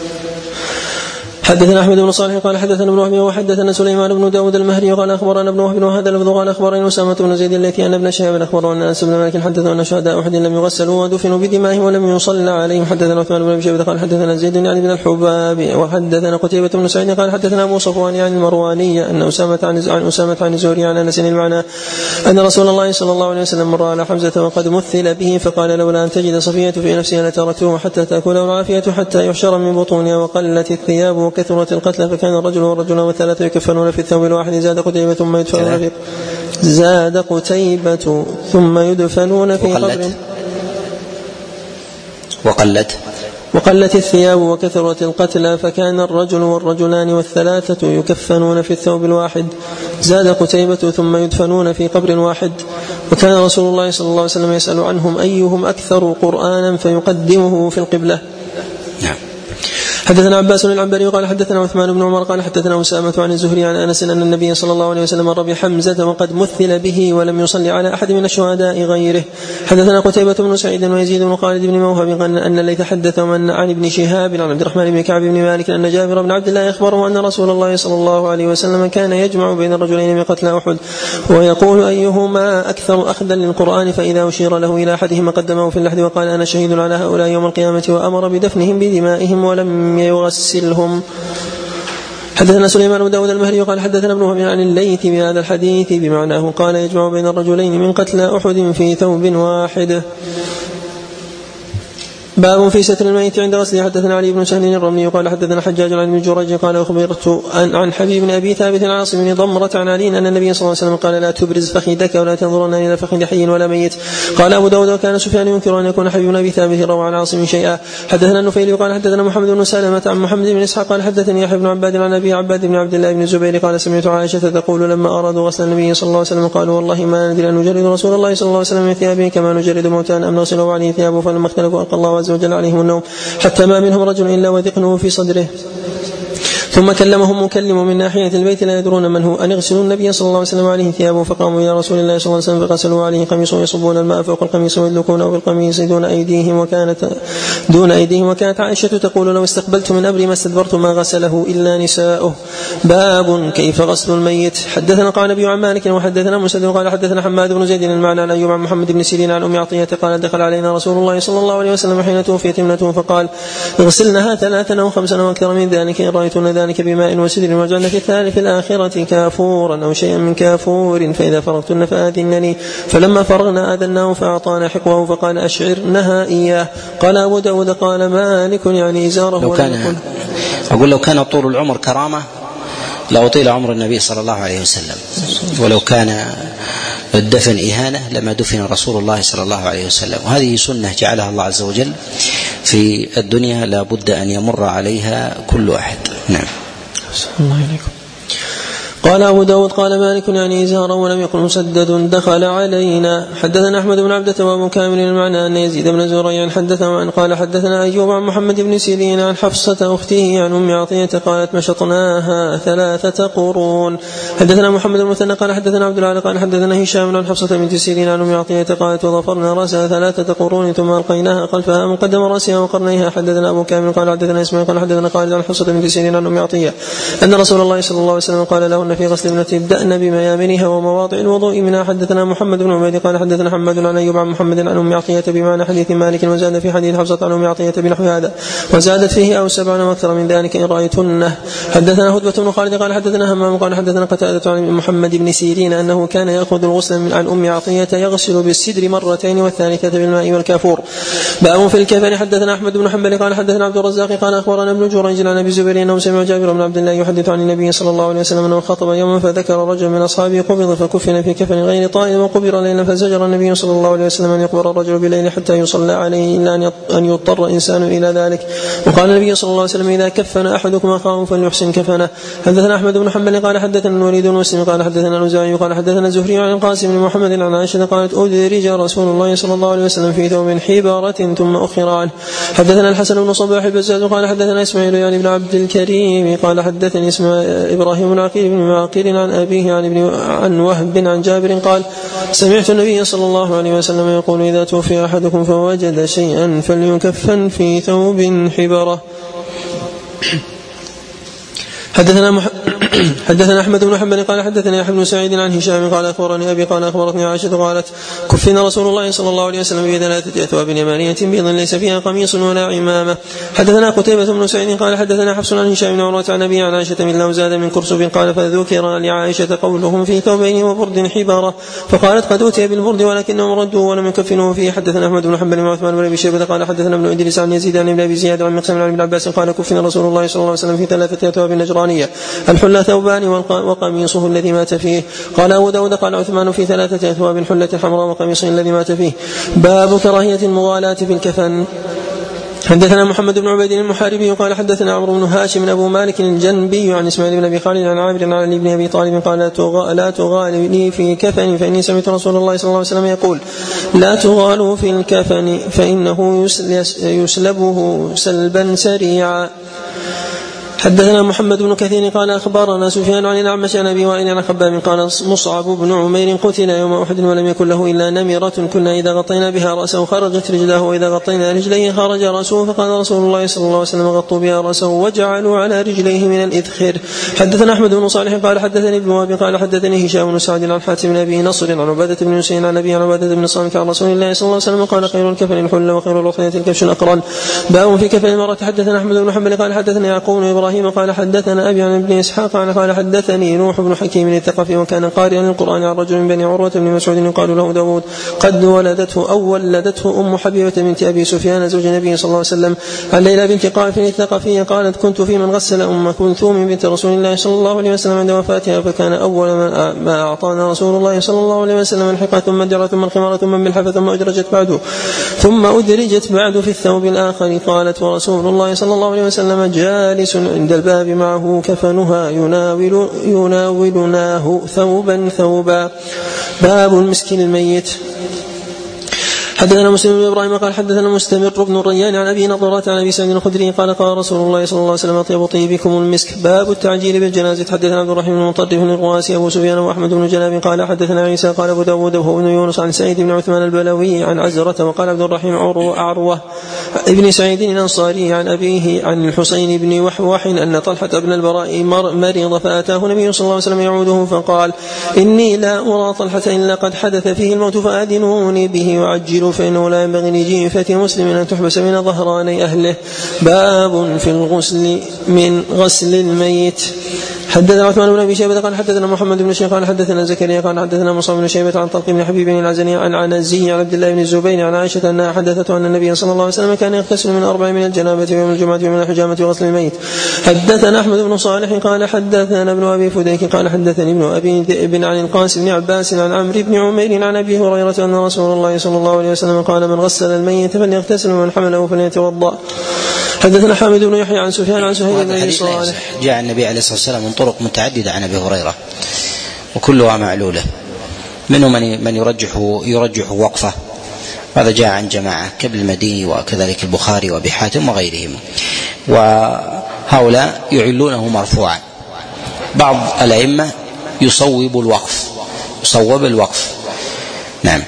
حدثنا احمد بن صالح قال حدثنا ابن وهب وحدثنا سليمان بن داود المهري قال اخبرنا ابن وهب وهذا لفظ قال اخبرنا اسامه بن زيد التي ان ابن شهاب اخبره ان انس بن مالك حدثه ان شهداء احد لم يغسلوا ودفنوا بدمائهم ولم يصلى عليهم. حدثنا عثمان بن ابي شيبه قال حدثنا زيد يعني بن الحباب وحدثنا قتيبة بن سعيد قال حدثنا ابو صفوان عن المرواني ان اسامه عن عن اسامه عن الزهري عن انس المعنى ان رسول الله صلى الله عليه وسلم مر على حمزه وقد مثل به فقال لولا ان تجد صفيه في نفسها لتركته حتى تاكله العافيه حتى يحشر من بطونها وقلت الثياب وكثرت القتلى كان الرجل والرجل والثلاثة يكفنون في الثوب الواحد. زاد قتيبة ثم يدفنون في زاد قتيبة ثم يدفنون في قبر وقلت وقلت الثياب وكثرت القتلى فكان الرجل والرجلان والثلاثة يكفنون في الثوب الواحد. زاد قتيبة ثم يدفنون في قبر واحد. وكان رسول الله صلى الله عليه وسلم يسأل عنهم أيهم أكثر قرآنا فيقدمه في القبلة. نعم. حدثنا عباس العنبري قال حدثنا عثمان بن عمر قال حدثنا أسامة عن الزهري عن أنس أن النبي صلى الله عليه وسلم مر بحمزة وقد مثل به ولم يصلي على أحد من الشهداء غيره. حدثنا قتيبة بن سعيد ويزيد بن خالد بن موهب أن الليث حدث عن ابن شهاب عن عبد الرحمن بن كعب بن مالك أن جابر بن عبد الله أخبره أن رسول الله صلى الله عليه وسلم كان يجمع بين الرجلين من قتلى أحد ويقول أيهما أكثر أخذا للقرآن فإذا أشير له إلى أحدهما قدمه في اللحد وقال أنا شهيد على هؤلاء يوم القيامة وأمر بدفنهم بدمائهم ولم يغسلهم. حدثنا سليمان بن داود المهري قال حدثنا ابن وهب عن الليث بهذا الحديث بمعناه قال يجمع بين الرجلين من قتلى أحد في ثوب واحد. باب في ستر الميت عند غسله. حدثنا علي بن سهل الرملي قال حدثنا حجاج عن ابن جريج قال أخبرت عن حبيب بن أبي ثابت عن عاصم بن ضمرة عن علي أن النبي صلى الله عليه وسلم قال لا تبرز فخذك ولا تنظرن إلى فخذ حي ولا ميت. قال أبو داود وكان سفيان ينكر أن يكون حبيب بن أبي ثابت روى عن عاصم شيئا. حدثنا النفيلي قال حدثنا محمد بن سلمة عن محمد بن إسحاق قال حدثني يحيى بن عباد عن أبي عباد بن عبد الله بن الزبير قال سمعت عائشة تقول لما أرادوا غسل النبي صلى الله عليه وسلم قالوا والله ما ندري أن نجرد رسول الله صلى الله عليه وسلم من ثيابه كما نجرد موتان أم نغسله عليه ثيابه فلما اختلفوا ألقى الله عز وجل عليهم النوم حتى ما منهم رجل إلا وذقنه في صدره. ثم كلمهم مكلم من ناحية البيت لا يدرون من هو أن يغسلوا النبي صلى الله عليه وسلم عليه ثيابه فقاموا إلى رسول الله صلى الله عليه وسلم فغسلوا عليه قميصه يصبون الماء فوق القميص ويدلكونه بالقميص دون أيديهم وكانت دون أيديهم وكانت عائشة تقول لو استقبلت من أمري ما استدبرت ما غسله إلا نساؤه. باب كيف غسل الميت. حدثنا قال نبي عن مالك وحدثنا مسدد قال حدثنا حماد بن زيد المعنى عن أيوب عن محمد بن سيرين عن أم عطية قال دخل علينا رسول الله صلى الله عليه وسلم حين توفيت ابنته فقال اغسلنها ثلاثا أو خمسا أو أكثر من ذلك إن رأيتن ذلك بماء وسدر وجعلنا في الثالث في الآخرة كافورا أو شيئا من كافور فإذا فرغتن فآذنني. فلما فرغنا آذناه فأعطانا حقوه فقال أشعرنها إياه. قال أبو داود قال مالك يعني إزاره. لو كان أقول لو كان طول العمر كرامة لأطيل عمر النبي صلى الله عليه وسلم ولو كان الدفن إهانة لما دفن رسول الله صلى الله عليه وسلم. وهذه سنة جعلها الله عز وجل في الدنيا لا بد أن يمر عليها كل أحد. نعم. الله عليكم. قال أبو داود قال مالك يعني إزارا ولم يقل مسدد دخل علينا. حدثنا أحمد بن عبدة وأبو كامل المعنى أن يزيد بن زريع حدثنا عن قال حدثنا أيوب عن محمد بن سيرين عن حفصة أخته عن أم عطية قالت مشطناها ثلاثة قرون. حدثنا محمد المثنى قال حدثنا عبد العال قال حدثنا هشام عن حفصة بنت سيرين عن أم عطية قالت وضفرنا رأسها ثلاثة قرون ثم ألقيناها خلفها مقدم رأسها وقرنيها. حدثنا أبو كامل قال حدثنا إسماعيل قال حدثنا خالد عن حفصة بنت سيرين عن أم عطية أن رسول الله صلى الله عليه وسلم قال لهن في غسل ابنته ابدأن بميامنها ومواضع الوضوء منها. حدثنا محمد بن عبيد قال حدثنا حماد عن أيوب عن محمد عن أم عطية بمعنى حديث مالك وزاد في حديث حفصة عن أم عطية بنحو هذا وزادت فيه أو سبعا وأكثر من ذلك إن رأيتنه. حدثنا هدبة بن خالد قال حدثنا همام قال حدثنا قتادة عن محمد بن سيرين أنه كان يأخذ الغسل من عن أم عطية يغسل بالسدر مرتين والثالثة بالماء والكافور. باب في الكفن. حدثنا أحمد بن حنبل قال حدثنا عبد الرزاق قال أخبرنا ابن جريج عن أبي الزبير أنه سمع جابر بن عبد الله يحدث عن النبي صلى الله عليه وسلم أنه خطب يوما فذكر رجل من أصحابه قبض فكفن في كفن غير طائل وقبر ليلا فزجر النبي صلى الله عليه وسلم أن يقبر الرجل بليل حتى يصلى عليه إلا أن يضطر إنسان إلى ذلك. وقال النبي صلى الله عليه وسلم إذا كفن أحدكم أخاه فليحسن كفنه. حدثنا أحمد بن حنبل قال حدثنا الوليد بن مسلم قال حدثنا الأوزاعي قال حدثنا الزهري عن القاسم بن محمد عن عائشة قالت أدرج رسول الله صلى الله عليه وسلم في ثوب حبارة ثم أخر عنه. حدثنا الحسن بن صباح البزاز قال حدثنا إسماعيل يعني بن عبد الكريم قال حدثني إبراهيم بن عقيل بن معقيل عن أبيه عن ابن عن وهب عن جابر قال سمعت النبي صلى الله عليه وسلم يقول إذا توفي أحدكم فوجد شيئا فليكفن في ثوب حبرة. حدثنا مح... حدثنا أحمد بن حنبل قال حدثنا يحيى بن سعيد عن هشام قال أخبرني أبي قال أخبرتني عائشة قالت كفن رسول الله صلى الله عليه وسلم بثلاثة أثواب يمانية بيض ليس فيها قميص ولا عمامة. حدثنا قتيبة بن سعيد قال حدثنا حفص عن هشام بن عروة عن أبي عن عائشة من لو زاد من كرسب قال فذكر لعائشة قولهم في ثوبين وبرد حبارة فقالت قد أوتي بالبرد ولكنهم ردوا ولم يكفنوه فيه. حدثنا أحمد بن حنبل وعثمان بن أبي شيبة قال حدثنا ابن إدريس عن يزيد عن أبي زياد عن مقسم عن ابن عباس قال كفن رسول الله صلى الله عليه وسلم في ثلاثة أثواب نجرانية الحلة ثوبان وقميصه الذي مات فيه. قال أبو داود قال عثمان في ثلاثة أثواب حلة حمراء وقميصه الذي مات فيه. باب كراهية المغالاة في الكفن. حدثنا محمد بن عبيد المحاربي قال حدثنا عمرو بن هاشم أبو مالك الجنبي عن إسماعيل بن أبي خالد عن عامر عن علي بن أبي طالب قال لا تغالني في كفني فإني سمعت رسول الله صلى الله عليه وسلم يقول لا تغالوا في الكفن فإنه يسلبه سلبا سريعا. حدثنا محمد بن كثير قال أخبرنا سفيان عن الأعمش عن أبي وائل عن خباب قال مصعب بن عمير قتل يوم أحد ولم يكن له إلا نمرة كنا إذا غطينا بها رأسه خرجت رجله وإذا غطينا رجليه خرج رأسه فقال رسول الله صلى الله عليه وسلم غطوا بها رأسه وجعلوا على رجليه من الإذخر. حدثنا أحمد بن صالح قال حدثني ابن وهب قال حدثني هشام بن سعد عن حاتم بن أبي نصر عن عبادة بن حسين عن أبي عن عبادة بن صامت عن رسول الله صلى الله عليه وسلم قال خير الكفن الحلة وخير الوصية الكبش الأقرن. باب في كفن المرأة. حدثنا أحمد بن محمد قال حدثني يعقوب إبراهيم قال حدثنا أبي عن ابن إسحاق قال حدثني نوح بن حكيم الثقفي وكان قارئا للقرآن عن رجل من بني عروة بن مسعود يقال له داود قد ولدته أو ولدته أم حبيبة بنت أبي سفيان زوج النبي صلى الله عليه وسلم عن ليلى بنت قائف الثقفية قالت كنت في من غسل أم كلثوم بنت رسول الله صلى الله عليه وسلم عند وفاتها فكان أول ما أعطانا رسول الله صلى الله عليه وسلم الحقة ثم الدرة ثم الخمار ثم بالحفة ثم أدرجت بعده ثم أدرجت بعد في الثوب الآخر. قالت ورسول الله صلى الله عليه وسلم جالس عند الباب معه كفنها يناول يناولناه ثوبا ثوبا. باب المسكين الميت. حدثنا مسلم بن ابراهيم قال حدثنا مستمر بن الريان عن ابي نضرة عن ابي سعيد الخدري قال قال رسول الله صلى الله عليه وسلم طيب طيبكم المسك. باب التعجيل بالجنازة. حدثنا عبد الرحمن بن مطرف بن الرواسي ابو سفيان واحمد بن جلاب قال حدثنا عيسى قال ابو داود وهو بن يونس عن سعيد بن عثمان البلوي عن عزرة وقال عبد الرحيم عروة ابن سعيد الانصاري عن ابيه عن الحسين بن وحوح ان طلحة بن البراء مرض فاتاه النبي صلى الله عليه وسلم يعوده فقال اني لا ارى طلحة الا قد حدث فيه الموت فآذنوني به وعجلوا فإنه لا ينبغي لجيفة مسلم أن تحبس من ظهراني أهله. باب في الغسل من غسل الميت. حدثنا عثمان بن ابي شيبه قال حدثنا محمد بن شيخ قال حدثنا زكريا قال حدثنا مصعب بن شيبه عن طلق بن حبيب العزني عن عنزي عن عبد الله بن الزبير عن عائشه انها حدثته ان النبي صلى الله عليه وسلم كان يغتسل من اربع من الجنابه ويوم الجمعه ومن الحجامه وغسل الميت. حدثنا احمد بن صالح قال حدثنا ابن ابي فديك قال حدثني ابن ابي ذئب عن القاسم بن عباس عن عمرو بن عمير عن ابي هريره ان رسول الله صلى الله عليه وسلم قال من غسل الميت فليغتسل ومن حمله فليتوضا. حدثنا حامد بن يحيى عن سفيان عن سهيل بن ابي صالح. جاء النبي عليه الصلاه والسلام من طرق متعدده عن ابي هريره وكلها معلوله منهم من من يرجح يرجح وقفه هذا جاء عن جماعه كابن المديني وكذلك البخاري وابي حاتم وغيرهم وهؤلاء يعلونه مرفوعا. بعض الائمه يصوب الوقف يصوب الوقف. نعم.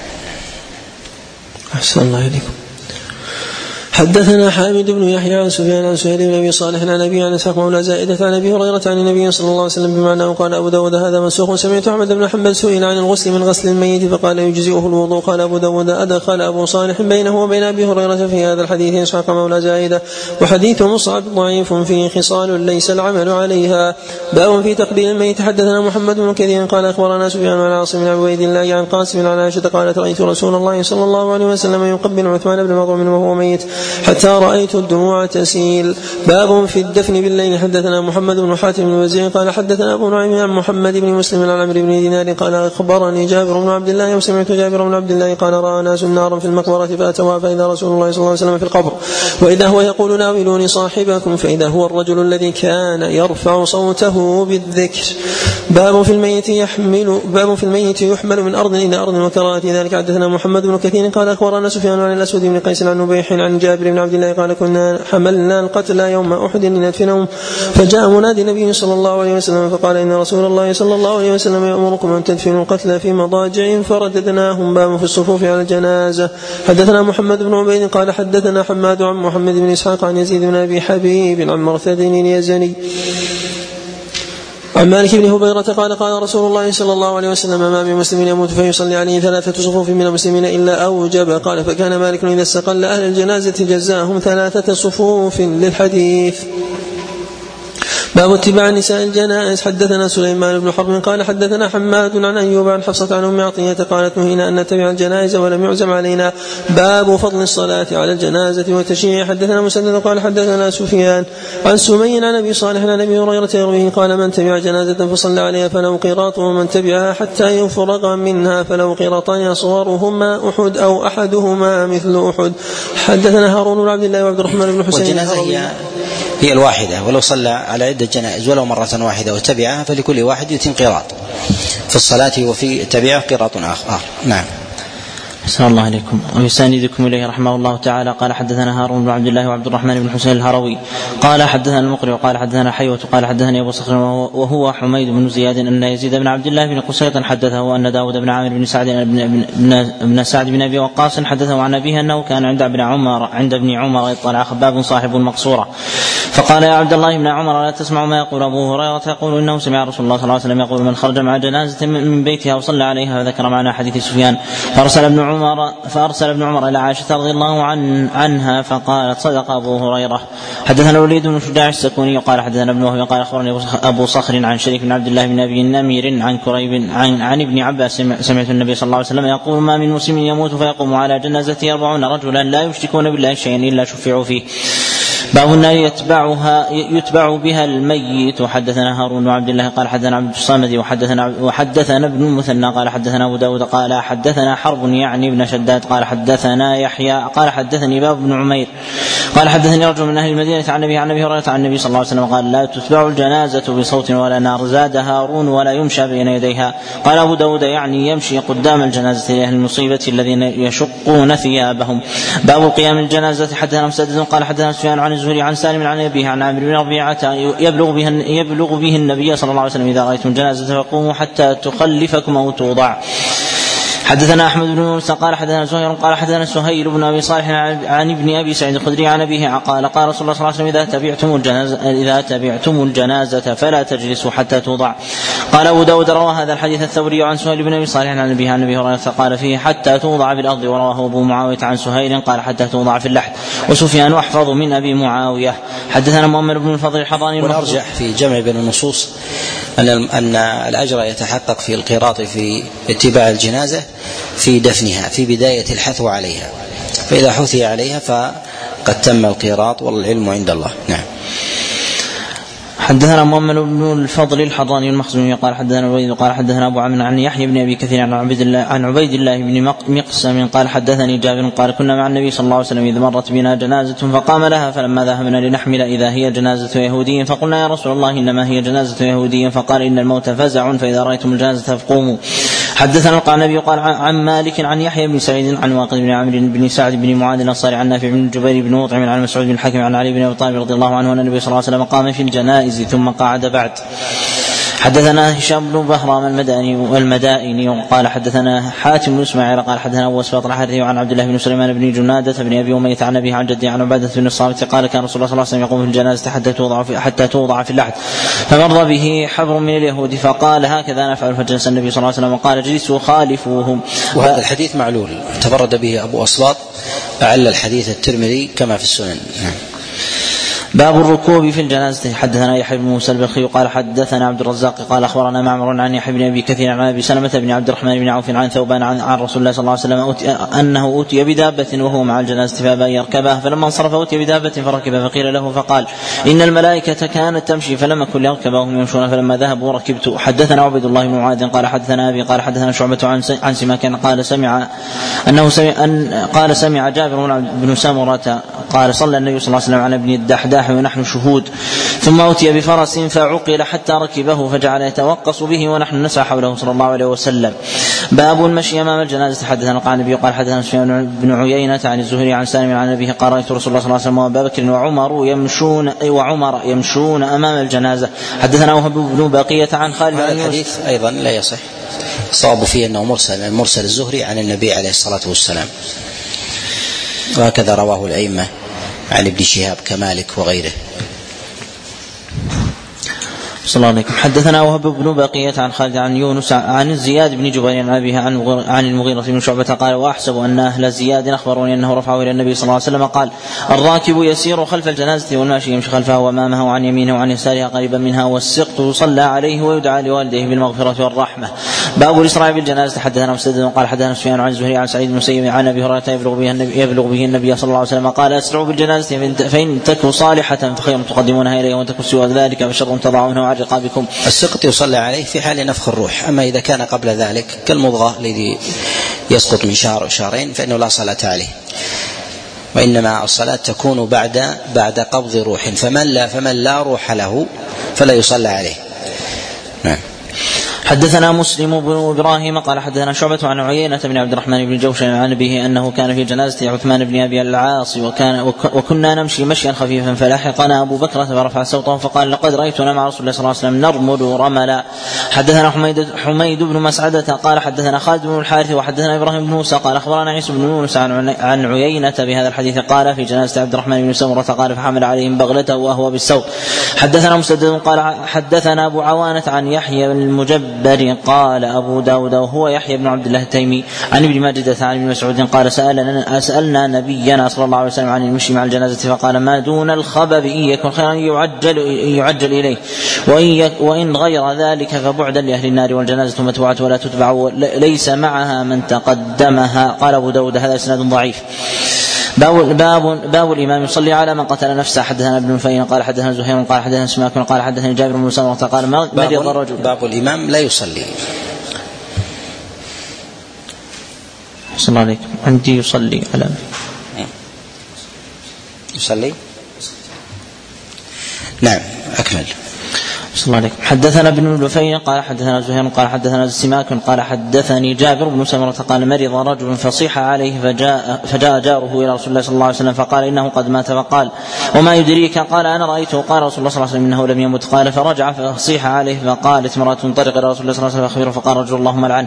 أحسن الله إليكم. حدثنا حامد بن يحيى عن سفيان عن سهيل بن ابي صالح عن ابي عن اسحاق مولى زائدة عن ابي هريرة عن النبي صلى الله عليه وسلم بمعنى قال ابو داود هذا منسوخ. سمعت احمد بن حنبل سئل عن الغسل من غسل الميت فقال يجزئه الوضوء. قال ابو داود ادخل ابو صالح بينه وبين ابي هريرة في هذا الحديث اسحاق مولى زائدة وحديث مصعب ضعيف فيه خصال ليس العمل عليها. باب في تقبيل الميت. حدثنا محمد بن كثير قال اخبرنا سفيان عن عاصم بن عبيد الله عن قاسم عن عائشة قالت رايت رسول الله صلى الله عليه وسلم يقبل عثمان بن مظعون وهو ميت حتى رايت الدموع تسيل. باب في الدفن بالليل. حدثنا محمد بن حاتم بن وزيع قال حدثنا ابو نعيم عن محمد بن مسلم عن عمرو بن دينار قال اخبرني جابر بن عبد الله وسمعت جابر بن عبد الله قال راى ناس نارا في المقبره فاتوها فاذا رسول الله صلى الله عليه وسلم في القبر واذا هو يقول ناولوني صاحبكم فاذا هو الرجل الذي كان يرفع صوته بالذكر. باب في الميت يحمل باب في الميت يحمل من ارض الى ارض وكراهه ذلك. حدثنا محمد بن كثير قال اخبرنا سفيان عن الاسود بن قيس عن نبيح عن جابر بن عبد الله قال كنا حملنا القتلى يوم أحد لندفنهم فجاء منادي النبي صلى الله عليه وسلم فقال إن رسول الله صلى الله عليه وسلم يأمركم أن تدفنوا القتلى في مضاجع فرددناهم. باب في الصفوف على الجنازة. حدثنا محمد بن عبيد قال حدثنا حماد عن محمد بن إسحاق عن يزيد بن أبي حبيب عن مرثد اليزني عن مالك بن هبيرة قال قال رسول الله صلى الله عليه وسلم ما من مسلم يموت فيصلي عليه ثلاثة صفوف من المسلمين إلا أوجب. قال فكان مالك إذا استقل أهل الجنازة جزاهم ثلاثة صفوف للحديث. باب اتباع نساء الجنائز. حدثنا سليمان بن حرب قال حدثنا حماد عن أيوب عن حفصة عن أم عطية قالت نهينا أن نتبع الجنائز ولم يعزم علينا. باب فضل الصلاة على الجنازة وتشييع. حدثنا مسدد قال حدثنا سفيان عن سمي عن أبي صالح عن أبي هريرة يرويه قال من تبع جنازة فصلى عليها فله قيراط ومن تبعها حتى يفرغ منها فله قيراطان أصغرهما أحد أو أحدهما مثل أحد. حدثنا هارون بن عبد الله وعبد الرحمن بن حسين. هي الواحدة ولو صلى على عدة جنائز ولو مرة واحدة وتبعها فلكل واحد يتم قيراط في الصلاة وفي تبعه قيراط آخر. نعم. أحسن الله عليكم. ويساندكم إليه رحمه الله تعالى قال حدثنا هارون بن عبد الله وعبد الرحمن بن حسين الهروي قال حدثنا المقري وقال حدثنا حيوة قال حدثني أبو صخر وهو حميد بن زياد أن يزيد بن عبد الله بن قسيط حدثه أن داود بن عامر بن سعد بن, بن, بن سعد بن أبي وقاص حدثه عن أبيه أنه كان عند ابن عمر عند ابن عمر اطلع خباب صاحب المقصورة فقال يا عبد الله بن عمر لا تسمع ما يقول أبو هريرة يقول إنه سمع رسول الله صلى الله عليه وسلم يقول من خرج مع جنازة من بيتها وصلى عليها وذكر معنا حديث سفيان فأرسل ابن عمر فأرسل ابن عمر إلى عائشة رضي الله عن عنها فقالت صدق أبو هريرة. حدثنا الوليد بن شجاع السكوني قال حدثنا ابن وهب قال أخبرني أبو صخر عن شريك بن عبد الله بن أبي النمير عن كريب عن, عن ابن عباس سمعت النبي صلى الله عليه وسلم يقول ما من مسلم يموت فيقوم على جنازته أربعون رجلا لا يشركون بالله شيئا إلا شفعوا فيه. باب النار يتبعها يتبع بها الميت. وحدثنا هارون بن عبد الله قال حدثنا عبد الصمد وحدثنا وحدثنا ابن المثنى قال حدثنا ابو داود قال حدثنا حرب يعني ابن شداد قال حدثنا يحيى قال حدثني باب بن عمير قال حدثني رجل من اهل المدينه عن النبي عن ابي هريره عن النبي صلى الله عليه وسلم قال لا تتبع الجنازه بصوت ولا نار زاد هارون ولا يمشى بين يديها. قال ابو داود يعني يمشي قدام الجنازه لاهل المصيبه الذين يشقون ثيابهم. باب قيام الجنازه. حدثنا مسدد قال حدثنا سفيان عن الزهري عن سالم عن أبيه عن عامر بن ربيعة يبلغ به يبلغ به النبي صلى الله عليه وسلم إذا رأيتم جنازة فقوموا حتى تخلفكم أو توضع. حدثنا أحمد بن موسى قال حدثنا زهير قال حدثنا سهيل بن أبي صالح عن ابن أبي سعيد الخدري عن أبيه قال قال رسول الله صلى الله عليه وسلم إذا تبعتم الجنازة إذا تبعتم الجنازة فلا تجلسوا حتى توضع. قال أبو داود روى هذا الحديث الثوري عن سهيل بن أبي صالح عن أبيه عن أبي هريرة قال فيه حتى توضع في الأرض. ورواه أبو معاوية عن سهيل قال حتى توضع في اللحد. وسفيان أحفظ من أبي معاوية. حدثنا محمد بن الفضل الحضاني. ونرجح في جمع بين النصوص أن أن الأجر يتحقق في القراط في اتباع الجنازة في دفنها في بداية الحثو عليها، فإذا حثي عليها فقد تم القراط والعلم عند الله. نعم. حدثنا محمد بن الفضل الحضاني المخزومي قال حدثنا الوليد قال حدثنا ابو عمرو عن يحيى بن ابي كثير عن عبيد الله عن عبيد الله بن مقسم قال حدثني جابر قال كنا مع النبي صلى الله عليه وسلم اذ مرت بنا جنازه فقام لها فلما ذهبنا لنحمل اذا هي جنازه يهودي فقلنا يا رسول الله انما هي جنازه يهودي فقال ان الموت فزع فاذا رايتم الجنازه فقوموا. حدثنا القعنبي قال عن مالك عن يحيى بن سعيد عن واقد بن عمرو بن سعد بن معاذ الانصاري عن نافع بن جبير بن مطعم عن مسعود بن الحكم عن علي بن ابي طالب رضي الله عنه ان النبي صلى الله عليه وسلم قام في الجنائز ثم قعد بعد. حدثنا هشام بن بهرام المداني والمدائني وقال حدثنا حاتم بن اسماعيل قال حدثنا ابو اسباط الحرثي عن عبد الله بن سليمان بن جنادة بن ابي امية عن ابيه عن جده عن عبادة بن الصامت قال كان رسول الله صلى الله عليه وسلم يقوم في الجنازة حتى توضع في حتى توضع في اللحد فمر به حبر من اليهود فقال هكذا نفعل فجلس النبي صلى الله عليه وسلم وقال اجلسوا خالفوهم. وهذا الحديث معلول تفرد به ابو اسباط أعل الحديث الترمذي كما في السنن. باب الركوب في الجنازة. حدثنا يحيى بن موسى البلخي قال حدثنا عبد الرزاق قال أخبرنا معمر عن يحيى بن أبي كثير عن أبي سلمة بن عبد الرحمن بن عوف عن ثوبان عن, عن رسول الله صلى الله عليه وسلم أوتي أنه أوتي بدابة وهو مع الجنازة فأبى أن يركبها فلما انصرف أوتي بدابة فركب فقيل له فقال إن الملائكة كانت تمشي فلم أكن ليركبها وهم يمشون فلما ذهبوا ركبت. حدثنا عبد الله بن معاذ قال حدثنا أبي قال حدثنا شعبة عن عن سماك قال سمع أنه سمع أن قال سمع جابر بن سمرة قال صلى النبي صلى الله عليه وسلم على ابن الدحداح ونحن شهود ثم أوتي بفرس فعقل حتى ركبه فجعل يتوقص به ونحن نسعى حوله صلى الله عليه وسلم. باب المشي أمام الجنازة. حدثنا القعنبي قال حدثنا سفيان بن عيينة عن الزهري عن سالم عن أبيه قال رأيت رسول الله صلى الله عليه وسلم وأبا بكر وعمر يمشون وعمر يمشون أمام الجنازة. حدثنا وهب بن بقية عن خالد. هذا الحديث أيضا لا يصح، صاب فيه أنه مرسل مرسل الزهري عن النبي عليه الصلاة والسلام، وهكذا رواه الأئمة عن ابن شهاب كمالك وغيره. صلى الله عليكم. حدثنا وهب بن بقية عن خالد عن يونس عن زياد بن جبير عن أبيه عن المغيرة بن شعبة قال وأحسب أن أهل زياد أخبروني أنه رفعه إلى النبي صلى الله عليه وسلم قال الراكب يسير خلف الجنازة والماشي يمشي خلفها وأمامها وعن يمينه وعن يسارها قريبا منها والسقط يصلى عليه ويدعى لوالديه بالمغفرة والرحمة. باب الإسراع بالجنازة. حدثنا مسدد قال حدثنا سفيان عن الزهري عن سعيد بن المسيب عن أبي هريرة يبلغ به النبي, يبلغ به النبي صلى الله عليه وسلم قال أسرعوا بالجنازة فإن تكن صالحة فخير تقدمونها إليه وتكن سوى ذلك فشر تضعونه عن رقابكم. السقط يصلى عليه في حال نفخ الروح، أما إذا كان قبل ذلك كالمضغة الذي يسقط من شهر أو شهرين فإنه لا صلاة عليه، وإنما الصلاة تكون بعد بعد قبض روح، فمن لا فمن لا روح له فلا يصلى عليه. نعم. حدثنا مسلم بن إبراهيم قال حدثنا شعبة عن عيينة بن عبد الرحمن بن جوشن عن أبيه أنه كان في جنازة عثمان بن أبي العاص وكان وكنا نمشي مشيا خفيفا فلاحقنا أبو بكر فرفع صوته فقال لقد رأيتنا مع رسول الله صلى الله عليه وسلم نرمد رملا. حدثنا حميد, حميد بن مسعدة قال حدثنا خالد بن الحارث وحدثنا إبراهيم بن موسى قال أخبرنا عيسى بن يونس عن, عن عيينة بهذا الحديث قال في جنازة عبد الرحمن بن سمرة قال فحمل عليهم بغلته وهو بالسوق. حدثنا مسدد قال حدثنا أبو عوانة عن يحيى بن المجب المدبر. قال أبو داود وهو يحيى بن عبد الله التيمي عن ابن ماجدة عن ابن مسعود قال سألنا, سألنا نبينا صلى الله عليه وسلم عن المشي مع الجنازة فقال ما دون الخبب إن يكن خيرا يعجل, يعجل إليه وإن, وإن غير ذلك فبعدا لأهل النار والجنازة متبوعة ولا تتبع ليس معها من تقدمها. قال أبو داود هذا إسناد ضعيف. باب, باب, باب الإمام يصلي على من قتل نفسه. حدثنا ابن نفيل قال حدثنا زهير قال حدثنا سماك قال حدثنا جابر بن سمرة قال مرض الرجل. باب الإمام لا يصلي. صلى الله عليكم. عندي يصلي على يصلي. نعم أكمل. صلى الله عليكم. حدثنا ابن نفيل قال حدثنا زهير قال حدثنا سماك قال حدثني جابر بن سمرة قال مرض رجل فصيح عليه فجاء, فجاء جاره إلى رسول الله صلى الله عليه وسلم فقال إنه قد مات فقال وما يدريك؟ قال أنا رأيته. قال رسول الله صلى الله عليه وسلم إنه لم يمت. قال فرجع فصيح عليه فقالت امرأة انطلق إلى رسول الله صلى الله عليه وسلم فأخبره فقال رجل اللهم لعنه.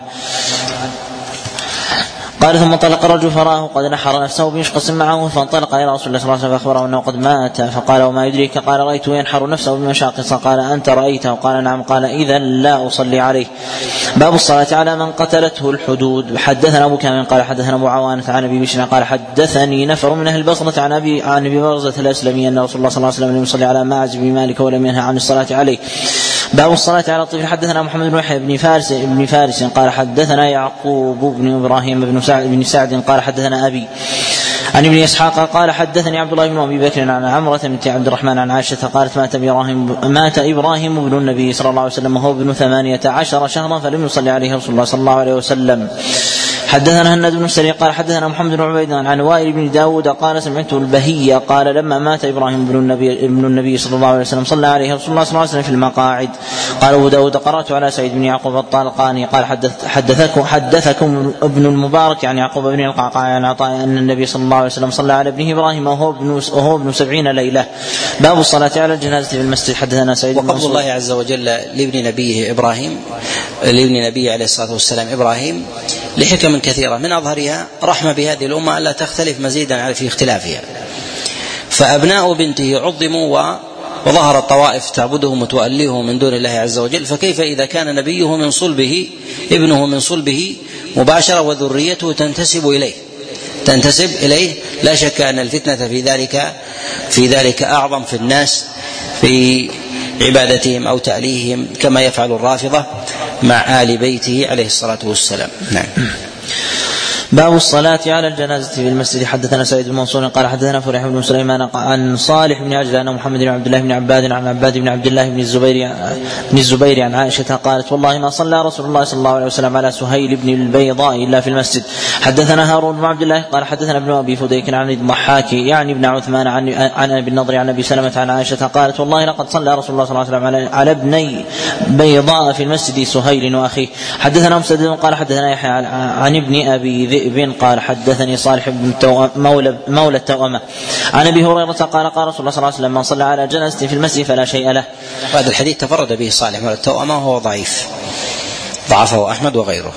قال ثم انطلق الرجل فراه قد نحر نفسه بمشقص معه فانطلق الى رسول الله صلى الله عليه وسلم فاخبره انه قد مات فقال وما يدريك؟ قال رايته ينحر نفسه بمشاقص. قال انت رايته؟ قال نعم. قال اذا لا اصلي عليه. باب الصلاه على من قتلته الحدود. حدثنا ابو كامل قال حدثنا ابو عوانة عن ابي بشر قال حدثني نفر من اهل البصره عن ابي عن ابي برزة الاسلمي ان رسول الله صلى الله عليه وسلم لم يصلي على ماعز بن مالك ولم ينهى عن الصلاه عليه. باب الصلاة على الطفل. حدثنا محمد بن يحيى بن فارس بن فارس قال حدثنا يعقوب بن ابراهيم بن سعد بن سعد قال حدثنا ابي عن ابن اسحاق قال حدثني عبد الله بن ابي بكر عن عمرة بنت عبد الرحمن عن عائشة قالت مات ابراهيم مات ابراهيم بن النبي صلى الله عليه وسلم وهو ابن ثمانية عشر شهرا فلم يصلي عليه رسول الله صلى الله عليه وسلم. حدثنا هناد بن السري قال حدثنا محمد بن عبيد عن وائل بن داود قال سمعت البهية قال لما مات إبراهيم بن النبي, ابن النبي صلى الله عليه وسلم صلى عليه رسول الله صلى الله عليه وسلم في المقاعد. قال أبو داود قرأت على سعيد بن يعقوب الطالقاني قال حدث حدثكم, حدثكم ابن المبارك عن يعقوب بن القعقاع عن عطاء أن النبي صلى الله عليه وسلم صلى على ابنه إبراهيم وهو ابن, وهو ابن سبعين ليلة. باب الصلاة على الجنازة في المسجد. حدثنا سعيد بن وقول الله عز وجل لابن نبيه إبراهيم لابن نبيه عليه الصلاة والسلام إبراهيم لحكم كثيرة من أظهرها رحمة بهذه الأمة ألا تختلف مزيدا في اختلافها. فأبناء بنته عظموا وظهر الطوائف تعبدهم وتؤلههم من دون الله عز وجل، فكيف إذا كان نبيه من صلبه ابنه من صلبه مباشرة وذريته تنتسب إليه تنتسب إليه لا شك أن الفتنة في ذلك في ذلك أعظم في الناس في عبادتهم أو تأليههم كما يفعل الرافضة مع آل بيته عليه الصلاة والسلام. نعم. باب الصلاة على الجنازة في المسجد. حدثنا سعيد بن منصور قال حدثنا فريح بن سليمان عن صالح بن عجلان عن محمد بن عبد الله بن عباد عن عباد بن عبد الله بن الزبير بن الزبير عن عائشة قالت والله ما صلى رسول الله صلى الله عليه وسلم على سهيل بن البيضاء إلا في المسجد. حدثنا هارون بن عبد الله قال حدثنا ابن أبي فديك عن الضحاك يعني ابن عثمان عن عن ابي النضر عن ابي سلمة عن عائشة قالت والله لقد صلى رسول الله صلى الله عليه وسلم على, على ابني بيضاء في المسجد سهيل وأخيه. حدثنا مسدد قال حدثنا يحيى عن ابن أبي ذئب قال حدثني صالح بن مولى, مولى التوأمة عن ابي هريرة قال قال رسول الله صلى الله عليه وسلم من صلى على جنازة في المسجد فلا شيء له. هذا الحديث تفرد به صالح مولى التوأمة وهو ضعيف ضعفه أحمد وغيره.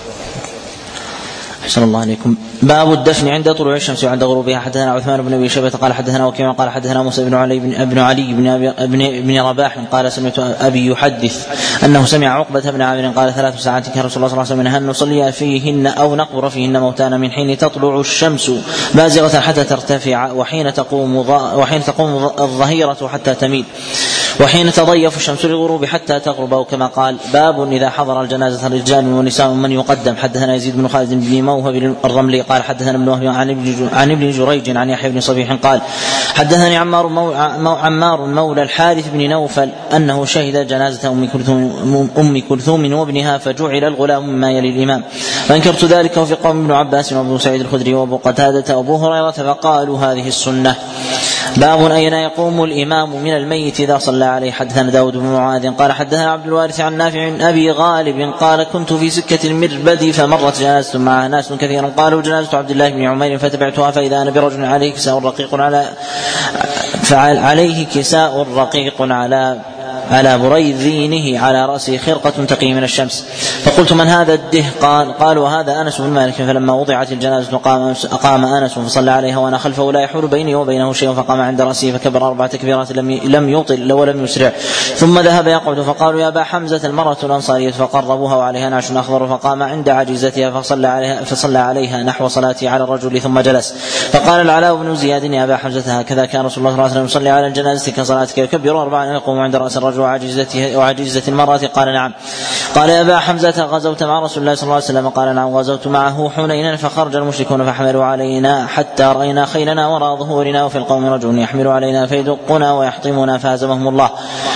أحسن الله عليكم. باب الدفن عند طلوع الشمس وعند غروبها. حدثنا عثمان بن ابي شيبة قال حدثنا وكيع قال حدثنا موسى بن علي بن ابن علي بن ابن بن رباح قال سمعت ابي يحدث انه سمع عقبة بن عامر قال ثلاث ساعات كان رسول الله صلى الله عليه وسلم نهى ان نصلي فيهن او نقبر فيهن موتانا من حين تطلع الشمس بازغة حتى ترتفع وحين تقوم وحين تقوم الظهيرة حتى تميل وحين تضيف الشمس للغروب حتى تغرب وكما قال. باب إذا حضر الجنازة رجال ونساء من يقدم. حدثنا يزيد بن خالد بن موهب الرملي قال حدثنا ابن وهب عن ابن جريج عن يحيى بن صبيح قال حدثني عمار عمار مولى الحارث بن نوفل أنه شهد جنازة أم كلثوم, أم كلثوم وابنها فجعل الغلام مما يلي الإمام فانكرت ذلك وفي قوم ابن عباس وابو سعيد الخدري وابو قتادة وابو هريرة فقالوا هذه السنة. باب أين يقوم الإمام من الميت إذا صلى عليه. حدثنا داود بن معاذ قال حدثنا عبد الوارث عن نافع عن أبي غالب قال كنت في سكة المربد فمرت جنازة معها ناس كثيرا قالوا جنازة عبد الله بن عمير فتبعتها فإذا أنا برجل عليه كساء رقيق على فعليه كساء رقيق على على بريذينه على رأسه خرقة تقي من الشمس. فقلت من هذا الده؟ قال قالوا هذا أنس بن مالك. فلما وضعت الجنازة قام, قام أنس فصلى عليها وأنا خلفه لا يحول بيني وبينه شيء، فقام عند رأسه فكبر أربع تكبيرات لم يطل ولم يسرع، ثم ذهب يقعد. فقالوا يا أبا حمزة المرأة الأنصارية، فقربوها وعليها نعش أخضر، فقام عند عجيزتها فصلى عليها, فصلى عليها نحو صلاته على الرجل ثم جلس. فقال العلاء بن زياد يا أبا حمزة هكذا كان رسول الله صلى الله عليه وسلم يصلي على الجنازة كصلاتك يكبر أربعا ويقوم عند رأس الرجل وعجيزة المرأة؟ قال نعم. قال يا أبا حمزة غزوت مع رسول الله صلى الله عليه وسلم؟ قال نعم غزوت معه حنينا، فخرج المشركون فحملوا علينا حتى رأينا خيلنا وراء ظهورنا، وفي القوم رجل يحمل علينا فيدقنا ويحطمنا فهزمهم الله،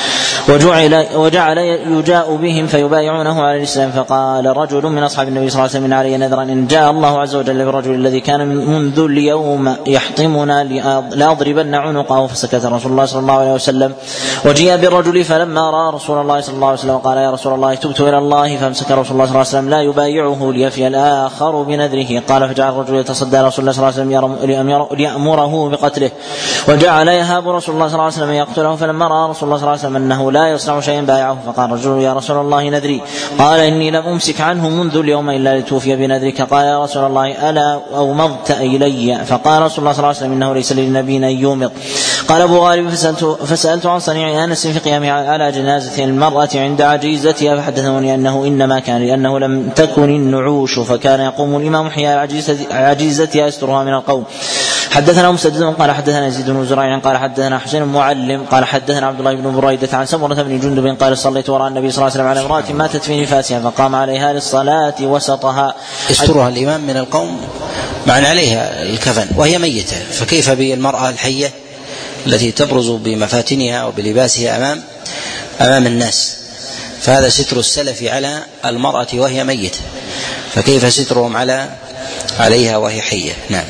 وجعل, وجعل يجاء بهم فيبايعونه على الإسلام. فقال رجل من أصحاب النبي صلى الله عليه وسلم علي نذرا إن جاء الله عز وجل بالرجل الذي كان منذ اليوم يحطمنا لأضربن عنقه، فسكت رسول الله صلى الله عليه وسلم. وجيء بالرجل فلما رأى رسول الله صلى الله عليه وسلم قال يا رسول الله تبت إلى الله، فامسك رسول الله صلى الله عليه وسلم لا يبايعه ليفي الآخر بنذره. قال فجعل الرجل يتصدى رسول الله صلى الله عليه وسلم ليأمره بقتله، وجعل يهاب رسول الله صلى الله عليه وسلم يقتله. فلما رأى رسول الله صلى الله عليه وسلم أنه لا يصنع شيئا بايعه، فقال رجل يا رسول الله نذري. قال إني لم أمسك عنه منذ اليوم إلا لتوفي بنذرك. قال يا رسول الله ألا أومضت إلي؟ فقال رسول الله صلى الله عليه وسلم إنه ليس للنبي أن يومض. قال أبو غالب فسألت, فسألت عن صنيع أنس في قيامه على جنازة المرأة عند عجيزتها، فحدثوني أنه إنما كان لأنه لم تكن النعوش، فكان يقوم الإمام حيال عجيزتها يسترها من القوم. حدثنا مسدد قال حدثنا يزيد بن زريع قال حدثنا حسين معلم قال حدثنا عبد الله بن بريدة عن سمرة بن جندب قال صليت وراء النبي صلى الله عليه وسلم على امرأة ماتت في نفاسها، فقام عليها للصلاة وسطها. يسترها الإمام من القوم معنى عليها الكفن وهي ميتة، فكيف بالمرأة الحية التي تبرز بمفاتنها وبلباسها أمام أمام الناس؟ فهذا ستر السلف على المرأة وهي ميتة، فكيف سترهم على عليها وهي حية؟ نعم.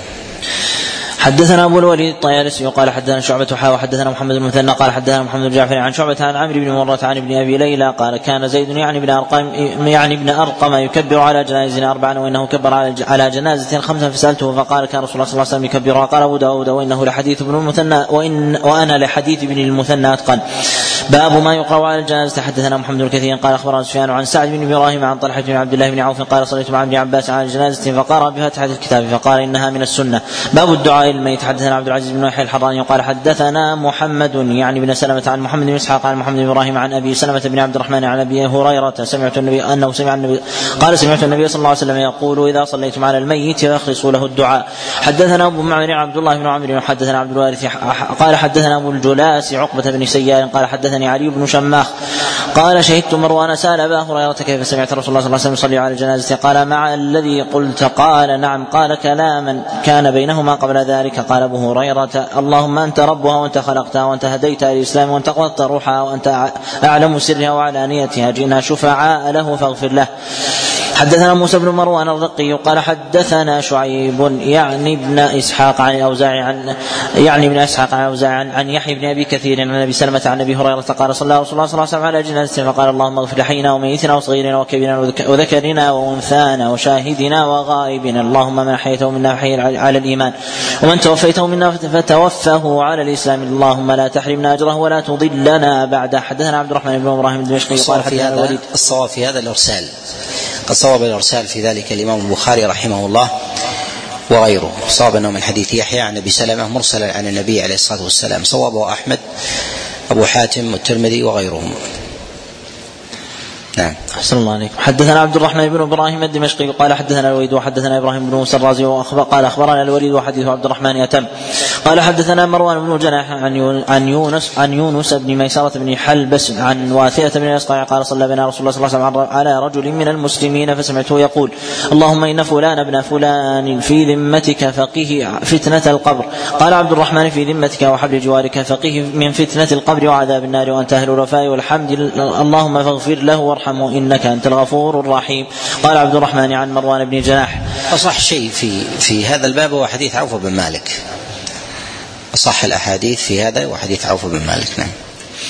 حدثنا أبو الوليد الطيالسي قال حدثنا شعبة حا وحدثنا محمد بن المثنى قال حدثنا محمد بن جعفر عن شعبة عن عمرو بن مرة عن ابن أبي ليلى قال كان زيد يعني ابن أرقم يعني ابن أرقم يكبر على جنازة أربعا وإنه كبر على جنازة خمسا، فسألته فقال كان رسول الله صلى الله عليه وسلم يكبرها. قال أبو داود وإنه لحديث ابن المثنى وإن وأنا لحديث ابن المثنى أتقن. باب ما يقرأ على الجنازة. حدثنا محمد بن كثير قال أخبرنا سفيان عن سعد بن إبراهيم عن طلحة بن عبد الله بن عوف قال صليت مع ابن عباس على الجنازة فقرأ بفاتحة الكتاب فقال إنها من السنة. باب الدعاء للميت. حدثنا عبد العزيز بن يحيى الحراني قال حدثنا محمد يعني بن سلمة عن محمد بن إسحاق عن محمد بن إبراهيم عن أبي سلمة بن عبد الرحمن عن أبي هريرة سمعت النبي أنه سمع النبي قال سمعت النبي صلى الله عليه وسلم يقول إذا صليتم على الميت فاخلصوا له الدعاء. حدثنا أبو معمر عبد الله بن عمرو حدثنا عبد الوارث قال حدثنا أبو الجلاس عقبة بن سيار قال حدثني علي بن شماخ قال شهدت مروان سأل أبا هريرة كيف سمعت رسول الله صلى الله عليه وسلم يصلي على الجنازة؟ قال مع الذي قلت. قال نعم. قال كلاما كان بينهما قبل ذلك. قال أبو هريرة اللهم أنت ربها وأنت خلقتها وأنت هديتها للإسلام وأنت قضت روحها وأنت أعلم سرها وعلانيتها جئنا شفعاء له فاغفر له. حدثنا موسى بن مروان الرقي قال حدثنا شعيب يعني ابن إسحاق عن الأوزاعي عن يعني ابن إسحاق عن الأوزاعي عن, عن يحيى بن أبي كثير عن أبي سلمة عن أبي هريرة قال صلى رسول الله صلى الله عليه وسلم على جنازة فقال اللهم اغفر لحينا وميتنا وصغيرنا وكبيرنا وذكرنا وأنثانا وشاهدنا وغائبنا اللهم من أحييته منا فحي على الإيمان ومن توفيته منا فتوفه على الإسلام اللهم لا تحرمنا أجره ولا تضلنا بعد. حدثنا عبد الرحمن بن إبراهيم الدمشقي قال حدثنا الوليد. الصواب في هذا الإرسال قد صوب الإرسال في ذلك الإمام البخاري رحمه الله وغيره. صوب أنه من حديث يحيى عن أبي سلمة مرسلا عن النبي عليه الصلاة والسلام. صوابه أحمد أبو حاتم والترمذي وغيرهم. نعم. أحسن الله عليكم. حدثنا عبد الرحمن بن إبراهيم الدمشقي قال حدثنا الوليد وحدثنا إبراهيم بن موسى الرازي وأخبر قال أخبرنا الوليد وحديث عبد الرحمن يتم قال حدثنا مروان بن جناح عن يونس عن يونس بن ميسرة بن حلبس عن واثلة بن الأسقع قال صلى بنا رسول الله صلى الله عليه وسلم على رجل من المسلمين فسمعته يقول اللهم إن فلان ابن فلان في ذمتك فقه فتنة القبر. قال عبد الرحمن في ذمتك وحبل جوارك فقه من فتنة القبر وعذاب النار وأنت أهل الوفاء والحمد اللهم فاغفر له وارحمه إنك أنت الغفور الرحيم. قال عبد الرحمن عن مروان بن جناح أصح شيء في في هذا الباب هو حديث عوف بن مالك. أصح الأحاديث في هذا وحديث عوف بن مالك. نعم.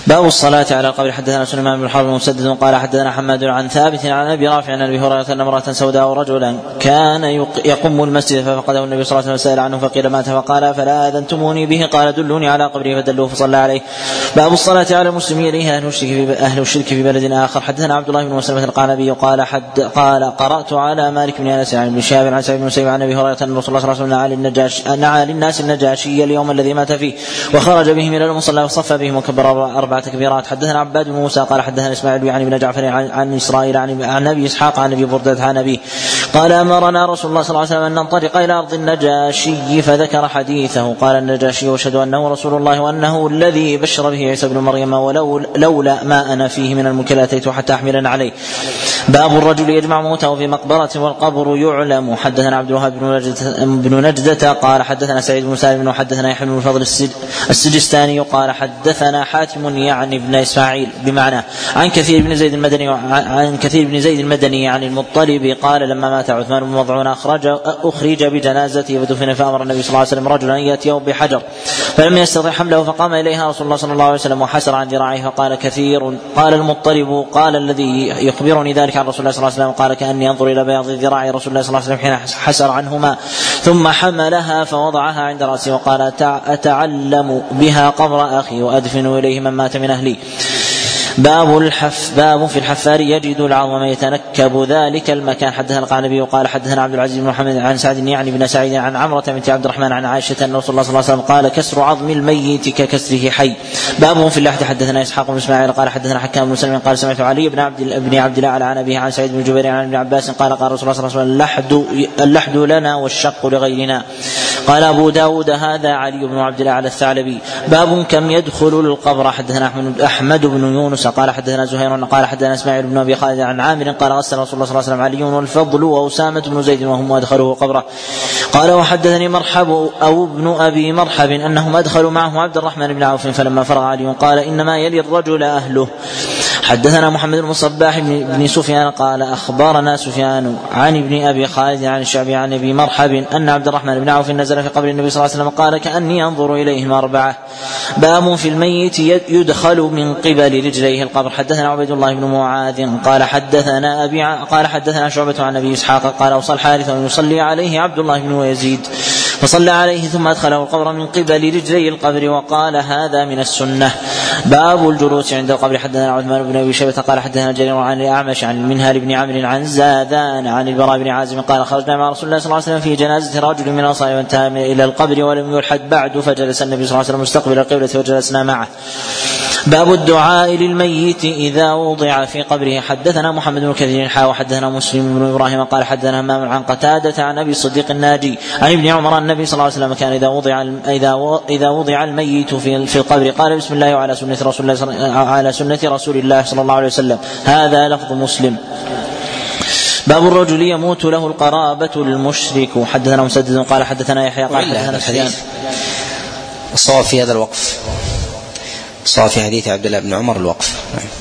باب الصلاة على القبر. حدثنا سليمان بن حرب مسدد قال حدثنا حماد عن ثابت عن ابي رافع عن ابي هريرة ان امرأة سوداء رجلا كان يقوم المسجد ففقده النبي صلى الله عليه وسلم عنه فقيل مات فقال فلا اذنتموني به قال دلوني على قبره فدلوه فصلى عليه. باب الصلاة على المسلم يليه اهل الشرك في اهل الشرك في بلد اخر. حدثنا عبد الله بن مسلمة القعنبي قال حد قال قرأت على مالك بن انس عن ابن شهاب عن سعيد بن مسيب عن ابي هريرة ان رسول الله صلى الله عليه وسلم نعى للنجاش نعى للناس النجاشي اليوم الذي مات فيه وخرج بهم الى المصلى وصف بهم وكبر اربع تكبيرات. حدثنا عباد بن موسى قال حدثنا اسماعيل يعني بن جعفر عن, عن اسرائيل عن, عن ابي اسحاق عن ابي بردة عن ابيه قال امرنا رسول الله صلى الله عليه وسلم ان ننطلق الى ارض النجاشي فذكر حديثه. قال النجاشي واشهد انه رسول الله وانه الذي بشر به عيسى بن مريم ولو لولا ما انا فيه من الملك لاتيت حتى احملن عليه. باب الرجل يجمع موته في مقبرة والقبر يعلم. حدثنا عبد الوهاب بن نجدة قال حدثنا سعيد بن سالم وحدثنا يحيى بن الفضل السجستاني قال حدثنا حاتم يعني ابن اسماعيل بمعنى عن كثير بن زيد المدني عن كثير بن زيد المدني عن المطلب قال لما مات عثمان بن مظعون اخرج اخرج بجنازته فدفن فامر النبي صلى الله عليه وسلم رجلا ان ياتيه بحجر فلم يستطع حمله فقام اليها رسول الله صلى الله عليه وسلم وحسر عن ذراعه فقال كثير قال المطلب قال الذي يخبرني ذلك عن رسول الله صلى الله عليه وسلم قال كأني انظر الى بياض ذراع رسول الله صلى الله عليه وسلم حين حسر عنهما ثم حملها فوضعها عند راسه وقال اتعلم بها قبر اخي وادفن اليه من مات من اهلي. باب الحف باب في الحفار يجد العظم يتنكب ذلك المكان. حدثنا القعنبي وقال حدثنا عبد العزيز بن محمد عن سعد يعني بن سعيد عن عمرة بنت عبد الرحمن عن عائشة ان رسول الله صلى الله عليه وسلم قال كسر عظم الميت ككسره حي. باب في اللحد. حدثنا اسحاق بن اسماعيل قال حدثنا حكام بن سلمة قال سمعت علي بن عبد بن عبد الله عن ابيه عن سعيد بن جبير عن ابن عباس قال قال رسول الله صلى الله عليه وسلم اللحد اللحد لنا والشق لغيرنا. قال ابو داود هذا علي بن عبد الله على الثعلبي. باب كم يدخل القبر. حدثنا احمد بن يونس قال حدثنا زهير قال حدثنا اسماعيل بن ابي خالد عن عامر قال غسل رسول الله صلى الله عليه وسلم علي والفضل واسامه بن زيد وهم ادخلوه قبره. قال وحدثني مرحب او ابن ابي مرحب انهم ادخلوا معه عبد الرحمن بن عوف فلما فرغ علي قال انما يلي الرجل اهله. حدثنا محمد بن الصباح بن سفيان قال اخبرنا سفيان عن ابن ابي خالد عن الشعبي عن ابي مرحب ان عبد الرحمن بن عوف نزل في قبر النبي صلى الله عليه وسلم قال كاني انظر اليهم اربعه. باب في الميت يدخل من قبل رجليه القبر. حدثنا عبيد الله بن معاذ قال حدثنا ابي قال حدثنا شعبة عن ابي اسحاق قال اوصى الحارث ان يصلي عليه عبد الله بن يزيد فصلى عليه ثم ادخله القبر من قبل رجلي القبر وقال هذا من السنه. باب الجلوس عند القبر. حدثنا عثمان بن ابي شيبة قال حدثنا جرير عن الاعمش عن المنهال بن عمرو عن زادان عن البراء بن عازم قال خرجنا مع رسول الله صلى الله عليه وسلم في جنازه رجل من الانصار وانتهى الى القبر ولم يلحد بعد فجلس النبي صلى الله عليه وسلم مستقبل القبلة وجلسنا معه. باب الدعاء للميت إذا وضع في قبره. حدثنا محمد بن كثير حا وحدثنا مسلم بن إبراهيم قال حدثنا همام عن قتادة عن أبي الصديق الناجي عن ابن عمر النبي صلى الله عليه وسلم كان إذا وضع إذا إذا وضع الميت في في القبر قال بسم الله وعلى سنة رسول الله على سنة رسول الله صلى الله عليه وسلم. هذا لفظ مسلم. باب الرجل يموت له القرابة المشرك. حدثنا مسدد قال حدثنا يحيى قال حدثنا الحديث. الصواب في هذا الوقف صار في حديث عبد الله بن عمر الوقف.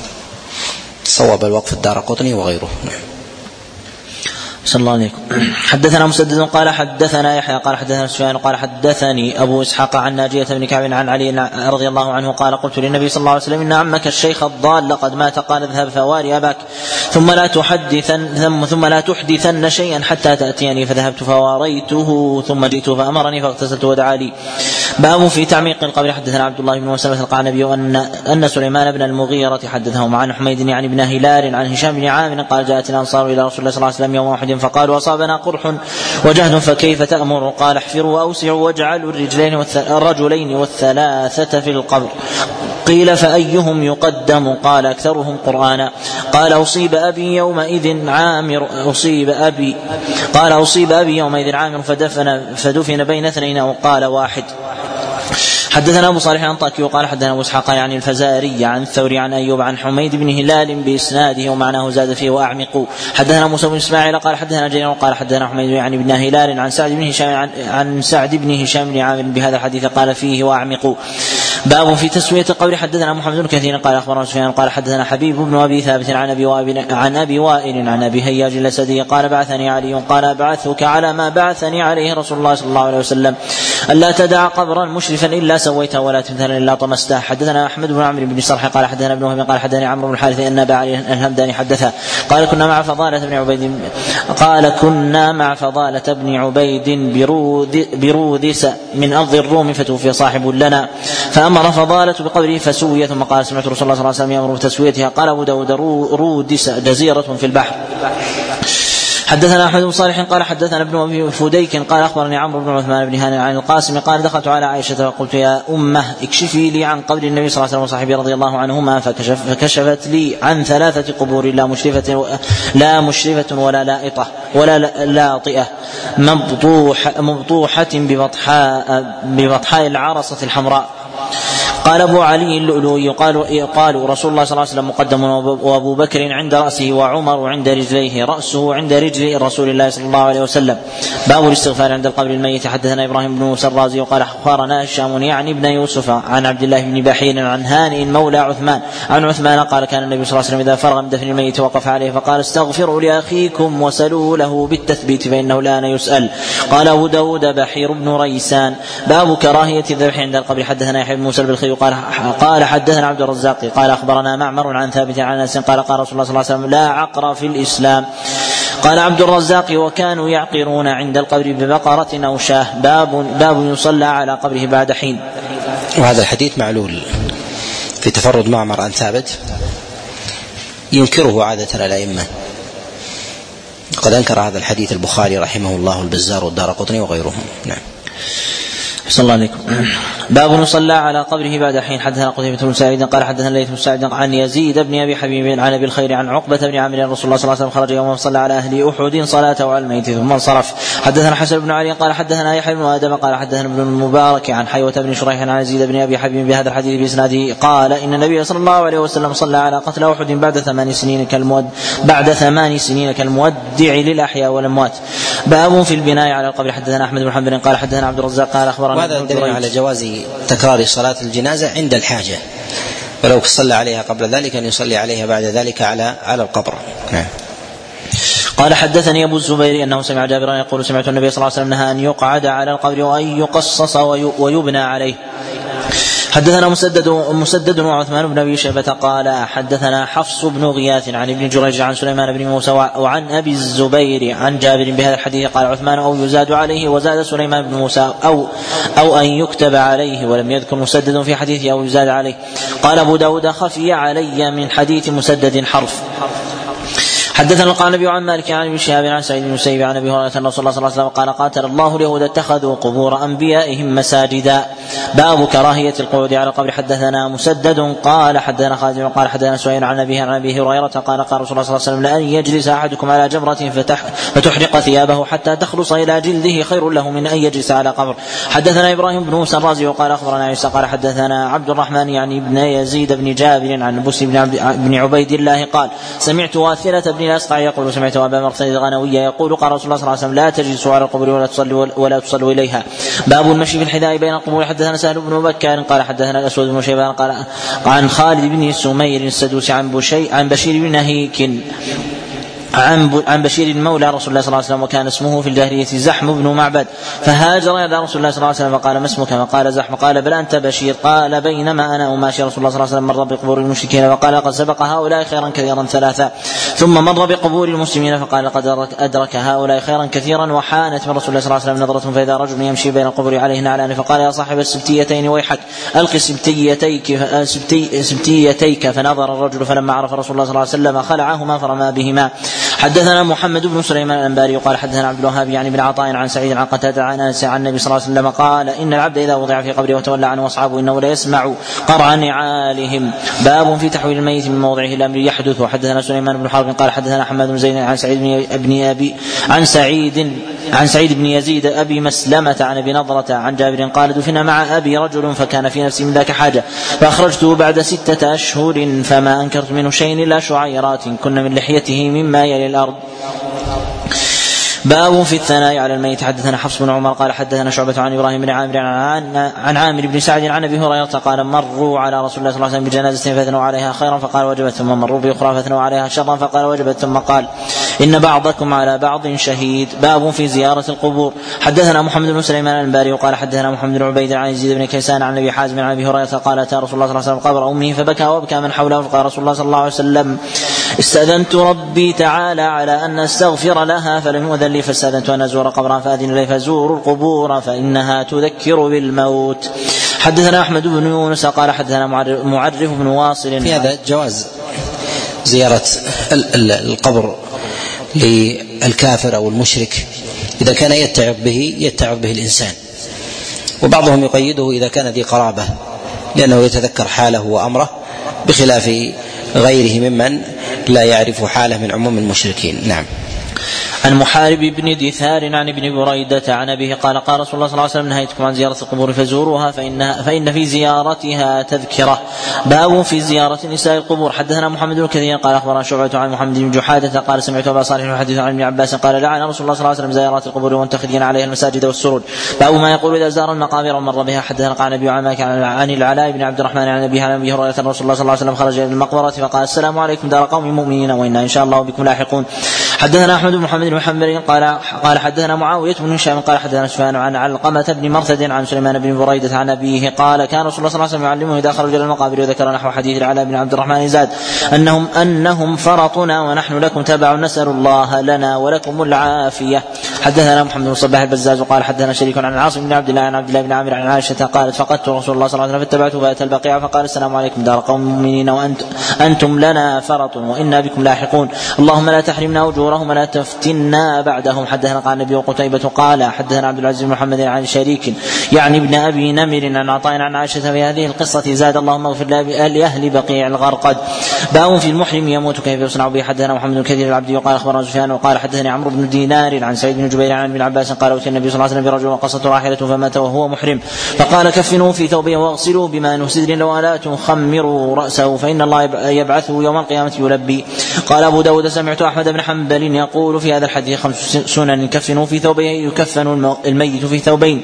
صوب الوقف الدارقطني وغيره. صلى الله عليكم. حدثنا مسدد قال حدثنا يحيى قال حدثنا سفيان قال حدثني ابو اسحاق عن ناجية بن كعب عن علي رضي الله عنه قال قلت للنبي صلى الله عليه وسلم ان عمك الشيخ الضال لقد مات قال اذهب فواري اباك ثم لا تحدثن ثم لا تحدثن شيئا حتى تاتيني فذهبت فواريته ثم جئت فامرني فاغتسلت ودعا لي. باب في تعميق القبر. حدثنا عبد الله بن مسلمة القعنبي ان ان سليمان بن المغيرة حدثهم عن حميد يعني بن هلال عن هشام بن عامر قال جاءت الانصار الى رسول الله صلى الله عليه وسلم يوم احد فقالوا اصابنا قرح وجهد فكيف تأمر قال احفروا واوسعوا واجعلوا الرجلين الرجلين والثلاثة في القبر. قيل فأيهم يقدم قال أكثرهم قرآنا. قال أصيب أبي يومئذ عامر أصيب أبي قال أصيب أبي يومئذ عامر فدفن فدفن بين اثنين أو قال واحد. حدثنا ابو صالح الانطاكي وقال حدثنا ابو اسحاق يعني الفزاري عن الثوري عن ايوب عن حميد بن هلال باسناده ومعناه زاد فيه واعمقوا. حدثنا موسى بن اسماعيل قال حدثنا جرير قال حدثنا حميد يعني بن هلال عن سعد بن هشام عن, عن سعد بن هشام بن عامر بهذا الحديث قال فيه واعمقوا. باب في تسوية القبر. حدثنا محمد بن كثير قال أخبرنا سفيان قال حدثنا حبيب بن أبي ثابت عن أبي وائل عن أبي وائل عن أبي هياج الأسدي قال بعثني علي قال أبعثك على ما بعثني عليه رسول الله صلى الله عليه وسلم ألا تدع قبرا مشرفا إلا سويته ولا تمثلا إلا طمسته. حدثنا أحمد بن عمرو بن صرح قال حدثنا ابن وهب قال حدثني عمرو بن الحارث أن أبا علي الهمداني حدثه قال كنا مع فضالة بن عبيد قال كنا مع فضالة بن عبيد برود برودس من أرض الروم فتوفي صاحب لنا فأمر فضالة بقبره فسوي ثم قال سمعت رسول الله صلى الله عليه وسلم يأمر بتسويتها. قال أبو داود رودس جزيرة في البحر. حدثنا أحمد بن صالح قال حدثنا ابن أبي فديك قال أخبرني عمرو بن عثمان بن هانئ عن القاسم قال دخلت على عائشة وقلت يا أمه اكشفي لي عن قبر النبي صلى الله عليه وسلم وصحبه رضي الله عنهما فكشف فكشفت لي عن ثلاثة قبور لا مشرفة لا مشرفة ولا لائطة ولا لاطئة مبطوح مبطوحة ببطحاء ببطحاء العرصة الحمراء. قال أبو علي اللؤلؤي قالوا قالوا رسول الله صلى الله عليه وسلم مقدم وأبو بكر عند رأسه وعمر عند رجليه رأسه عند رجل رسول الله صلى الله عليه وسلم. باب الاستغفار عند القبر الميت. حدثنا إبراهيم بن موسى الرازي وقال أخبرنا هشام يعني ابن يوسف عن عبد الله بن بحير عن هانئ مولى عثمان عن عثمان قال كان النبي صلى الله عليه وسلم إذا فرغ من دفن الميت وقف عليه فقال استغفروا لأخيكم وسلوا له بالتثبيت فإنه الآن يسأل. قال أبو داود بحير بن ريسان. باب كراهية الذبح عند القبر. حدثنا يحيى بن موسى البلخي قال قال حدثنا عبد الرزاق قال أخبرنا معمر عن ثابت عن أنس قال قال رسول الله صلى الله عليه وسلم لا عقر في الإسلام. قال عبد الرزاق وكانوا يعقرون عند القبر ببقرة أو شاه. باب باب يصلى على قبره بعد حين. وهذا الحديث معلول في تفرد معمر عن ثابت ينكره عادة الأئمة. قد أنكر هذا الحديث البخاري رحمه الله البزار والدارقطني وغيرهم. نعم. صلى الله عليكم. باب نصلى على قبره بعد حين. حدثنا قتيبة بن سعيد قال حدثنا الليث بن سعيد عن يزيد بن ابي حبيب عن ابي الخير عن عقبة بن عامر رسول الله صلى الله عليه وسلم خرج يوما فصلى على اهل احد صلاته على الميت ثم انصرف. حدثنا حسن بن علي قال حدثنا يحيى بن ادم قال حدثنا ابن المبارك عن حيوة بن شريح عن يزيد بن ابي حبيب بهذا الحديث باسناده قال ان النبي صلى الله عليه وسلم صلى على قتل احد بعد ثمان سنين كالمود بعد ثمان سنين كالمودع للاحياء والاموات. باب في البناء على القبر. حدثنا احمد بن حنبل قال حدثنا عبد الرزاق قال اخبرنا على جواز تكرار صلاة الجنازة عند الحاجة ولو صلى عليها قبل ذلك أن يصلي عليها بعد ذلك على على القبر. نعم. قال حدثني أبو الزبير أنه سمع جابرا يقول سمعت النبي صلى الله عليه وسلم نهى أن يقعد على القبر وأن يقصص ويبنى عليه. حدثنا مسدد مسدد وعثمان بن ابي شيبة قال حدثنا حفص بن غياث عن ابن جريج عن سليمان بن موسى وعن ابي الزبير عن جابر بهذا الحديث قال عثمان او يزاد عليه وزاد سليمان بن موسى او او ان يكتب عليه ولم يذكر مسدد في حديثه او يزاد عليه. قال ابو داود خفي علي من حديث مسدد حرف. حدثنا القعنبي عن مالك عن ابن شهاب عن سعيد بن المسيب عن ابي هريره ان رسول الله صلى الله عليه وسلم قال قاتل الله اليهود اتخذوا قبور انبيائهم مساجدا. باب كراهيه القعود على القبر. حدثنا مسدد قال حدثنا خالد قال حدثنا سهيل عن ابيه عن ابي هريره قال قال رسول الله صلى الله عليه وسلم لان يجلس احدكم على جمره فتح فتحرق ثيابه حتى تخلص الى جلده خير له من ان يجلس على قبر. حدثنا ابراهيم بن موسى الرازي وقال اخبرنا عيسى قال حدثنا عبد الرحمن يعني ابن يزيد بن جابر عن بسر بن عبيد الله قال سمعت واثلة بن الأسقع يقول سمعت أبا مرثد الغنوية يقول قال رسول الله صلى الله عليه وسلم لا تجلسوا على القبور ولا تصلوا ولا تصلوا إليها. باب المشي في الحذاء بين القبور. حدثنا سهل بن بكار قال حدثنا الأسود بن شيبان قال عن خالد بن سمير السدوسي عن بشي عن بشير بن نهيك عن عن بشير مولى رسول الله صلى الله عليه وسلم وكان اسمه في الجاهلية زحم بن معبد فهاجر إلى رسول الله صلى الله عليه وسلم فقال ما اسمك؟ فقال زحم. قال بل أنت بشير. قال بينما أنا أماشي رسول الله صلى الله عليه وسلم مر بقبور المشركين فقال قد سبق هؤلاء خيرا كثيرا ثلاثا ثم مر بقبور المسلمين فقال قد أدرك هؤلاء خيرا كثيرا وحانت من رسول الله صلى الله عليه وسلم نظرة فإذا رجل يمشي بين القبور عليه نعلان فقال يا صاحب السبتيتين ويحك ألق سبتيتيك سبتي سبتيتيك فنظر الرجل فلما عرف رسول الله صلى الله عليه وسلم خلعهما فرمى بهما. حدثنا محمد بن سليمان الأنباري قال حدثنا عبد الوهاب يعني بن عطاء عن سعيد عن قتادة عن أنس عن النبي صلى الله عليه وسلم قال إن العبد إذا وضع في قبره وتولى عنه أصحابه إنه لا يسمع قرع نعالهم. باب في تحويل الميت من موضعه الأمر يحدث. وحدثنا سليمان بن حرب قال حدثنا حماد بن زيد عن سعيد بن أبي عن سعيد عن سعيد بن يزيد أبي مسلمة عن أبي نضرة عن جابر قال دفن مع أبي رجل فكان في نفسي من ذاك حاجة فأخرجته بعد ستة أشهر فما أنكرت منه شيء إلا شعيرات كن من لحيته مما يلي الأرض. باب في الثناء على الميت. حدثنا حفص بن عمر قال حدثنا شعبة عن ابراهيم بن عامر عن, عن عامر بن سعد عن ابي هريرة قال مروا على رسول الله صلى الله عليه وسلم بجنازة فاثنوا عليها خيرا فقال وجبت، ثم مروا باخرى فاثنوا عليها شرا فقال وجبت، ثم قال ان بعضكم على بعض شهيد. باب في زيارة القبور. حدثنا محمد بن سليمان الانباري وقال حدثنا محمد بن عبيد عن يزيد بن كيسان عن ابي حازم عن ابي هريرة قال اتى رسول الله صلى الله عليه وسلم قبر امه فبكى وابكى من حوله فقال رسول الله صلى الله عليه وسلم استأذنت ربي تعالى على أن أستغفر لها فلم يؤذن لي فاستأذنت أن أزور قبرها فأذن لي فزوروا القبور فإنها تذكر بالموت. حدثنا أحمد بن يونس قال حدثنا معرف بن واصل. في هذا جواز زيارة القبر للكافر أو المشرك إذا كان يتعظ به يتعظ به الإنسان، وبعضهم يقيده إذا كان ذي قرابة لأنه يتذكر حاله وأمره، بخلاف غيره ممن لا يعرف حاله من عموم المشركين. نعم. عن محارب بن دثار عن ابن بريدة عن أبيه قال قال رسول الله صلى الله عليه وسلم نهيتكم عن زيارة القبور فزوروها فإن, فإن في زيارتها تذكرة. باب في زيارة نساء القبور. حدثنا محمد بن كثير قال أخبرنا شعبة عن محمد بن جحادة قال سمعت أبا صالح يحدث عن ابن عباس قال لعن رسول الله صلى الله عليه وسلم زيارات القبور وانتخذين عليها المساجد والسرج. باب ما يقول إذا زار المقابر ومر بها. حدثنا قال نبي عماك عن العلاء بن عبد الرحمن عن أبيه عن أبي هريرة رسول الله صلى الله عليه وسلم خرج إلى المقبرة فقال السلام عليكم دار قوم مؤمنين وإنا إن شاء الله بكم لاحقون. حدثنا أحمد بن محمد بن محمد قال قال حدثنا معاوية بن هشام قال حدثنا سفيان عن علقمة بن مرثد عن سليمان بن بريدة عن أبيه قال كان رسول الله صلى الله عليه وسلم يعلمه إذا خرج إلى المقابر. وذكر نحو حديث العلاء بن عبد الرحمن زاد أنهم أنهم فرطنا ونحن لكم تبع نسأل الله لنا ولكم العافية. حدثنا محمد بن صباح البزاز وقال حدثنا شريك عن عاصم بن عبد الله عن عبد الله بن عامر عن عائشة قالت فقدت رسول الله صلى الله عليه وسلم فاتبعته فأتى البقيع فقال السلام عليكم دار قوم مؤمنين وأنتم لنا فرط وإنا بكم لاحقون اللهم لا تحرمنا أجورهم ولا تفتنا بعدهم. حدثنا قال النبي قتيبة قال حدثنا عبد العزيز بن محمد عن شريك يعني ابن أبي نمر عن عطاء عن عائشة في هذه القصة زاد اللهم اغفر لأهل بقيع الغرقد. باب في المحرم يموت كيف يصنع به. حدثنا محمد بن كثير العبدي وقال أخبرنا سفيان وقال حدثني عمرو بن دينار عن سعيد بن جبير عن ابن عباس قال أتي النبي صلى الله عليه وسلم برجل وقصته راحلته فمات وهو محرم فقال كفنوه في ثوبه واغسلوه بماء وسدر ولا تخمروا رأسه فإن الله يبعثه يوم القيامة يلبي. قال أبو داود سمعت أحمد بن حنبل يقول في هذا الحديث خمس سنن كفنوا في ثوبين يكفن الميت في ثوبين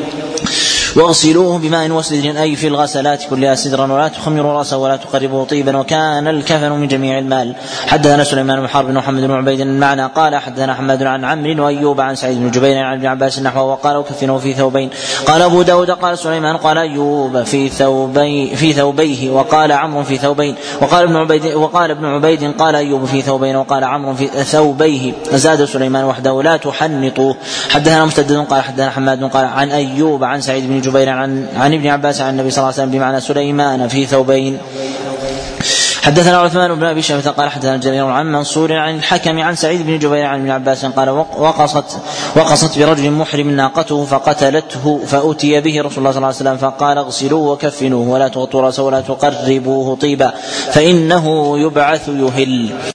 واغسلوه بماء وسدر أي في الغسلات كلها سدرا ولا تخمروا رأسه ولا تقربوا طيبا وكان الكفن من جميع المال. حدثنا سليمان بن حرب ومحمد بن عبيد المعنى قال حدثنا حماد عن عمرو وأيوب عن سعيد بن جبير عن ابن عباس نحوه وقال كفنوا في ثوبين. قال أبو داود قال سليمان قال أيوب في ثوبي في ثوبيه وقال عمرو في ثوبين وقال ابن عبيد وقال ابن عبيد قال أيوب في ثوبين وقال عمرو في ثوبيه زاد سليمان وحده لا تحنطوه. حدثنا مسدد قال حدثنا حماد قال عن أيوب عن سعيد بن جبير عن عن ابن عباس عن النبي صلى الله عليه وسلم بمعنى سليمان في ثوبين. حدثنا عثمان بن ابي شيبه قال حدثنا جرير عن منصور عن الحكم عن سعيد بن جبير عن ابن عباس قال وقصت وقصت برجل محرم ناقته فقتلته فأتي به رسول الله صلى الله عليه وسلم فقال اغسلوه وكفنوه ولا تغطوا رأسه ولا تقربوه طيبا فإنه يبعث يهل.